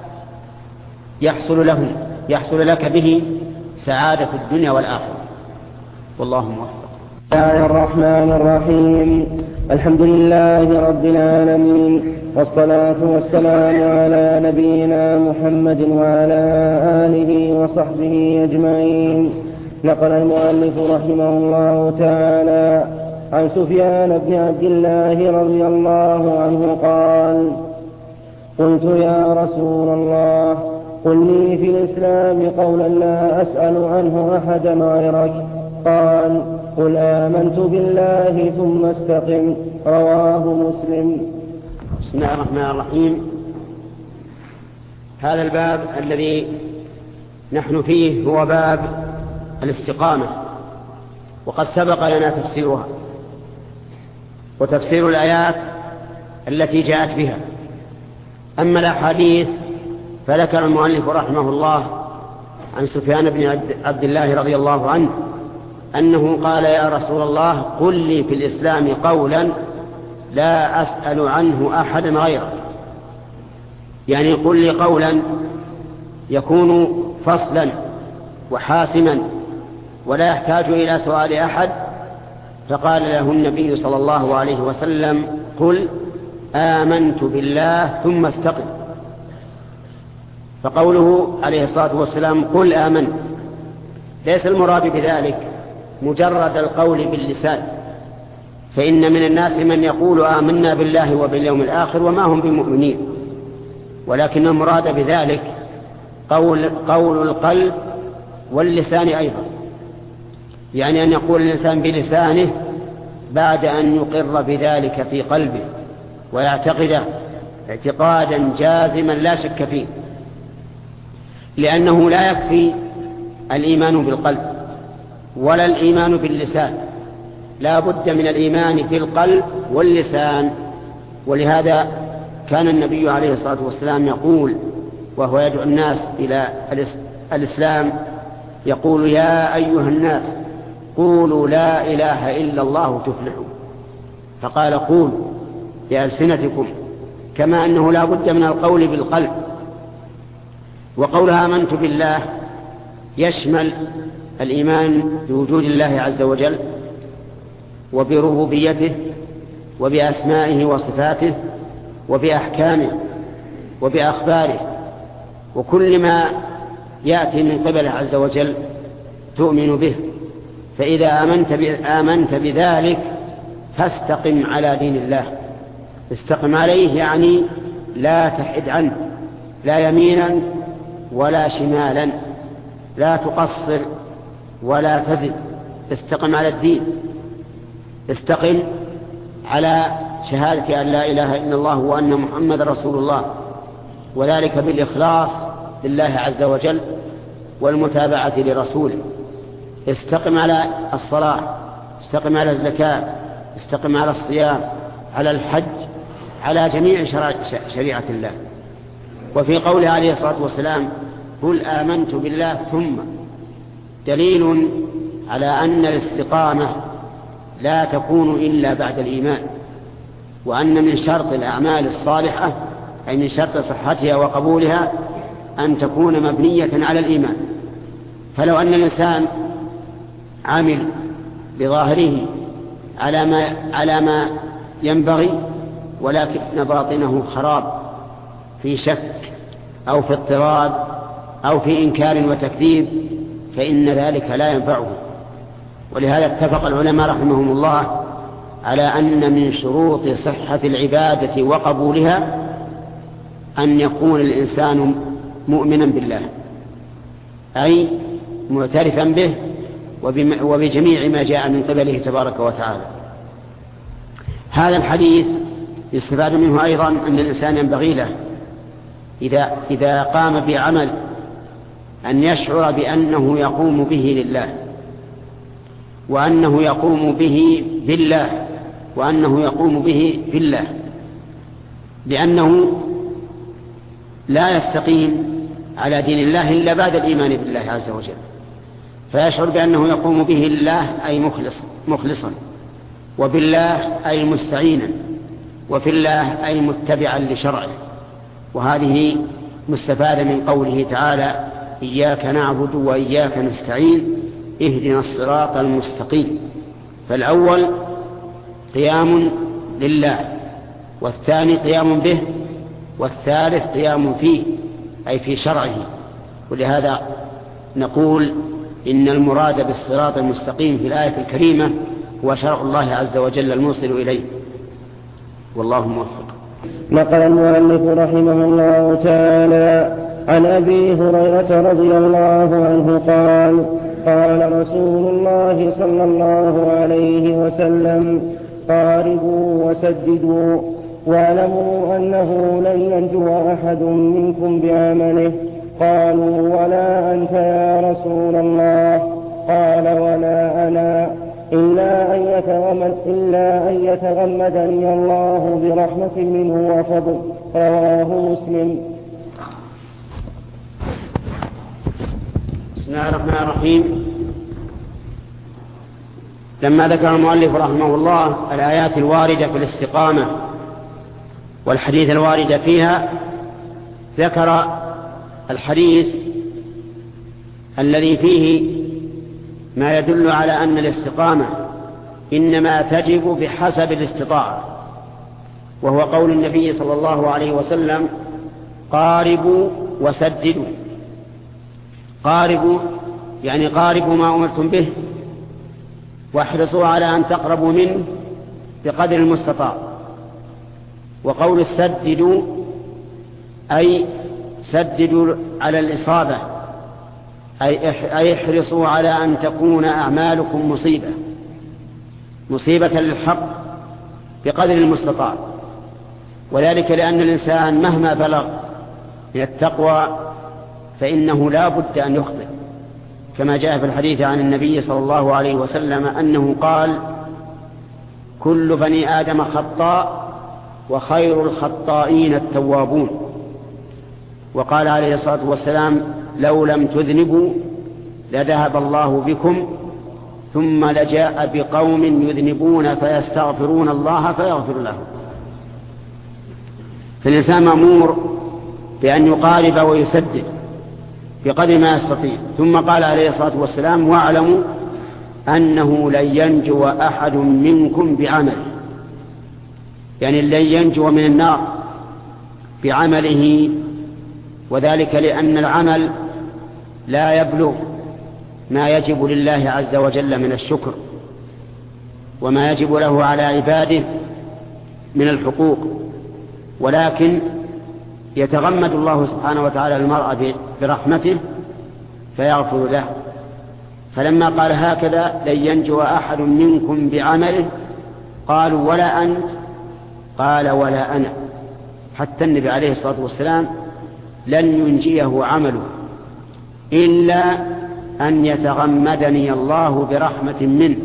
يحصل له يحصل لك به سعادة الدنيا والآخرة. والله موفق. بسم الله الرحمن الرحيم. الحمد لله رب العالمين، والصلاة والسلام على نبينا محمد وعلى آله وصحبه أجمعين. نقل المؤلف رحمه الله تعالى عن سفيان بن عبد الله رضي الله عنه قال: قلت يا رسول الله قل لي في الإسلام قولا لا أسأل عنه أحدا غيرك. قال: قل آمنت بالله ثم استقم. رواه مسلم. بسم الله الرحمن الرحيم. هذا الباب الذي نحن فيه هو باب الاستقامة، وقد سبق لنا تفسيرها وتفسير الآيات التي جاءت بها. أما الأحاديث فذكر المؤلف رحمه الله عن سفيان بن عبد الله رضي الله عنه أنه قال: يا رسول الله قل لي في الإسلام قولا لا أسأل عنه أحدا غيره. يعني قل لي قولا يكون فصلا وحاسما ولا يحتاج إلى سؤال أحد. فقال له النبي صلى الله عليه وسلم: قل آمنت بالله ثم استقم. فقوله عليه الصلاة والسلام قل آمنت ليس المراد بذلك مجرد القول باللسان، فإن من الناس من يقول آمنا بالله وباليوم الآخر وما هم بمؤمنين، ولكن المراد بذلك قول, قول القلب واللسان أيضا، يعني أن يقول الإنسان بلسانه بعد أن يقر بذلك في قلبه ويعتقده اعتقادا جازما لا شك فيه، لأنه لا يكفي الإيمان بالقلب ولا الإيمان باللسان، لا بد من الإيمان بالقلب واللسان. ولهذا كان النبي عليه الصلاة والسلام يقول وهو يدعو الناس إلى الإسلام، يقول: يا أيها الناس قولوا لا إله إلا الله تفلحوا. فقال: قولوا بألسنتكم، كما أنه لا بد من القول بالقلب. وقولها آمنت بالله يشمل الإيمان بوجود الله عز وجل وبربوبيته وبأسمائه وصفاته وبأحكامه وبأخباره، وكل ما يأتي من قبله عز وجل تؤمن به. فإذا آمنت, آمنت بذلك فاستقم على دين الله. استقم عليه يعني لا تحد عنه، لا يمينا ولا شمالا، لا تقصر ولا تزد. استقم على الدين، استقم على شهادة أن لا إله إلا الله وأن محمد رسول الله، وذلك بالإخلاص لله عز وجل والمتابعة لرسوله. استقم على الصلاة، استقم على الزكاة، استقم على الصيام، على الحج، على جميع شريعة الله. وفي قوله عليه الصلاة والسلام قل آمنت بالله ثم، دليل على أن الاستقامة لا تكون إلا بعد الإيمان، وأن من شرط الأعمال الصالحة أي من شرط صحتها وقبولها أن تكون مبنية على الإيمان. فلو أن الإنسان عمل بظاهره على ما, على ما ينبغي ولكن باطنه خراب في شك أو في اضطراب أو في إنكار وتكذيب فإن ذلك لا ينفعه. ولهذا اتفق العلماء رحمهم الله على أن من شروط صحة العبادة وقبولها أن يكون الإنسان مؤمنا بالله أي معترفا به وبجميع ما جاء من قبله تبارك وتعالى. هذا الحديث يستفاد منه أيضا أن الإنسان ينبغي له إذا, إذا قام بعمل أن يشعر بأنه يقوم به لله وأنه يقوم به بالله وأنه يقوم به في الله، لأنه لا يستقيم على دين الله إلا بعد الإيمان بالله عز وجل، فيشعر بأنه يقوم به لله أي مخلص مخلصا، وبالله أي مستعينا، وفي الله أي متبعا لشرعه. وهذه مستفادة من قوله تعالى إياك نعبد وإياك نستعين اهدنا الصراط المستقيم. فالأول قيام لله، والثاني قيام به، والثالث قيام فيه أي في شرعه. ولهذا نقول إن المراد بالصراط المستقيم في الآية الكريمة هو شرع الله عز وجل الموصل إليه، والله موفق. نقل المؤلف رحمه الله تعالى عن أبي هريرة رضي الله عنه قال قال رسول الله صلى الله عليه وسلم قاربوا وسددوا واعلموا أنه لن ينجو أحد منكم بعمله. قالوا ولا أنت يا رسول الله؟ قال ولا أنا إلا أن يتغمد إلا أن يتغمدني الله برحمة منه وفضل. رواه مسلم. بسم الله الرحمن الرحيم. لما ذكر المؤلف رحمه الله الآيات الواردة في الاستقامة والحديث الوارد فيها، ذكر الحديث الذي فيه ما يدل على أن الاستقامة إنما تجب بحسب الاستطاعة، وهو قول النبي صلى الله عليه وسلم قاربوا وسددوا. قاربوا يعني قاربوا ما أمرتم به واحرصوا على أن تقربوا منه بقدر المستطاع. وقول السددوا أي سددوا على الإصابة، أي احرصوا على أن تكون أعمالكم مصيبة مصيبة للحق بقدر المستطاع. وذلك لأن الإنسان مهما بلغ من التقوى فإنه لا بد أن يخطئ، كما جاء في الحديث عن النبي صلى الله عليه وسلم أنه قال كل بني آدم خطاء وخير الخطائين التوابون. وقال عليه الصلاة والسلام لو لم تذنبوا لذهب الله بكم ثم لجاء بقوم يذنبون فيستغفرون الله فيغفر لهم. فالإنسان مأمور بأن يقارب ويسدد بقدر ما يستطيع. ثم قال عليه الصلاة والسلام واعلموا أنه لن ينجو أحد منكم بعمله، يعني لن ينجو من النار بعمله، وذلك لأن العمل لا يبلغ ما يجب لله عز وجل من الشكر وما يجب له على عباده من الحقوق، ولكن يتغمد الله سبحانه وتعالى المرء برحمته فيغفر له. فلما قال هكذا لن ينجو أحد منكم بعمله قالوا ولا أنت؟ قال ولا أنا. حتى النبي عليه الصلاة والسلام لن ينجيه عمله إلا أن يتغمدني الله برحمة منه.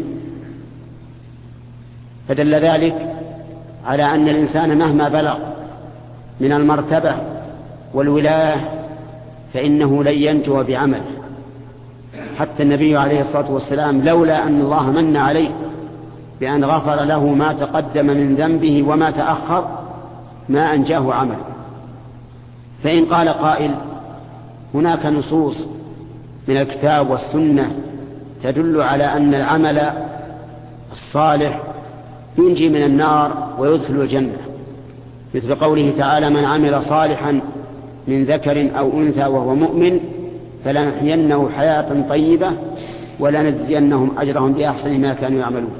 فدل ذلك على أن الإنسان مهما بلغ من المرتبة والولاية فإنه لن ينجو بعمله. حتى النبي عليه الصلاة والسلام لولا أن الله من عليه بأن غفر له ما تقدم من ذنبه وما تأخر ما أنجاه عمله. فإن قال قائل هناك نصوص من الكتاب والسنة تدل على أن العمل الصالح ينجي من النار ويدخل الجنة، مثل قوله تعالى: من عمل صالحا من ذكر أو أنثى وهو مؤمن فلنحيينه حياة طيبة ولنجزينهم أجرهم بأحسن ما كانوا يعملون.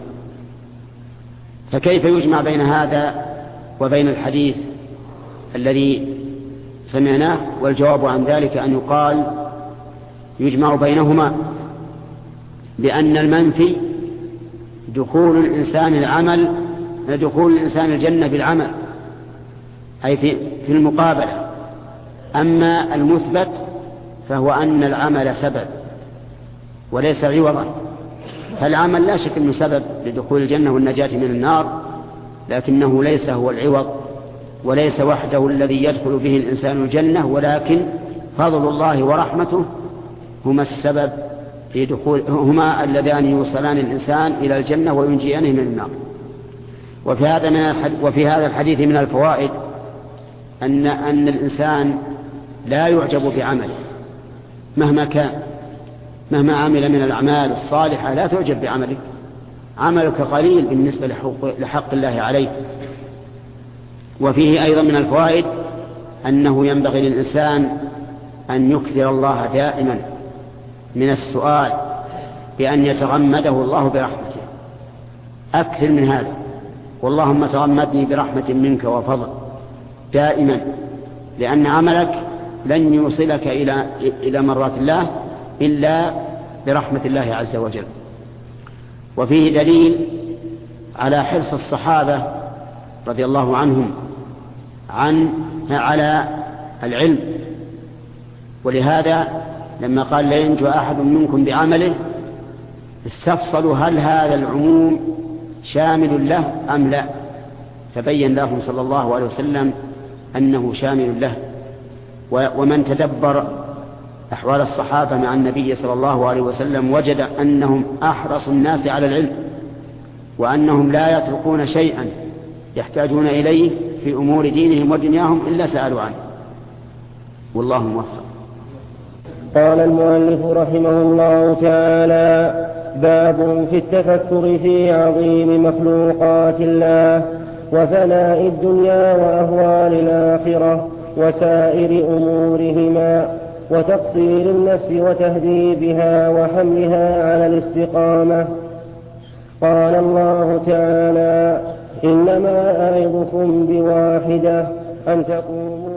فكيف يجمع بين هذا وبين الحديث الذي سمعناه؟ والجواب عن ذلك أن يقال يجمع بينهما بأن المنفي دخول الإنسان العمل دخول الإنسان الجنة بالعمل، أي في المقابلة. أما المثبت فهو أن العمل سبب وليس عوضا. فالعمل لا شك أنه سبب لدخول الجنة والنجاة من النار، لكنه ليس هو العوض، وليس وحده الذي يدخل به الإنسان الجنة، ولكن فضل الله ورحمته هما السبب في دخول هما اللذان يوصلان الإنسان إلى الجنة وينجيانه من النار. وفي هذا من وفي هذا الحديث من الفوائد أن أن الإنسان لا يعجب بعمله مهما كان، مهما عمل من الأعمال الصالحة لا تعجب بعملك، عملك قليل بالنسبة لحق الله عليه. وفيه أيضا من الفوائد أنه ينبغي للإنسان أن يكثر الله دائما من السؤال بأن يتغمده الله برحمته، أكثر من هذا: واللهم تغمدني برحمة منك وفضل، دائما، لأن عملك لن يوصلك إلى إلى مرات الله إلا برحمة الله عز وجل. وفيه دليل على حرص الصحابة رضي الله عنهم عن على العلم، ولهذا لما قال لا ينجو أحد منكم بعمله استفصلوا هل هذا العموم شامل له أم لا، فبين لهم صلى الله عليه وسلم أنه شامل له. ومن تدبر أحوال الصحابة مع النبي صلى الله عليه وسلم وجد أنهم أحرص الناس على العلم، وأنهم لا يتركون شيئا يحتاجون إليه في أمور دينهم ودنياهم إلا سألوا عنه، والله موفق. قال المؤلف رحمه الله تعالى: باب في التفكر في عظيم مخلوقات الله وفناء الدنيا وأهوال الآخرة وسائر أمورهما وتقصير النفس وتهذيبها وحملها على الاستقامة. قال الله تعالى: إنما أعظكم بواحدة أن تقوموا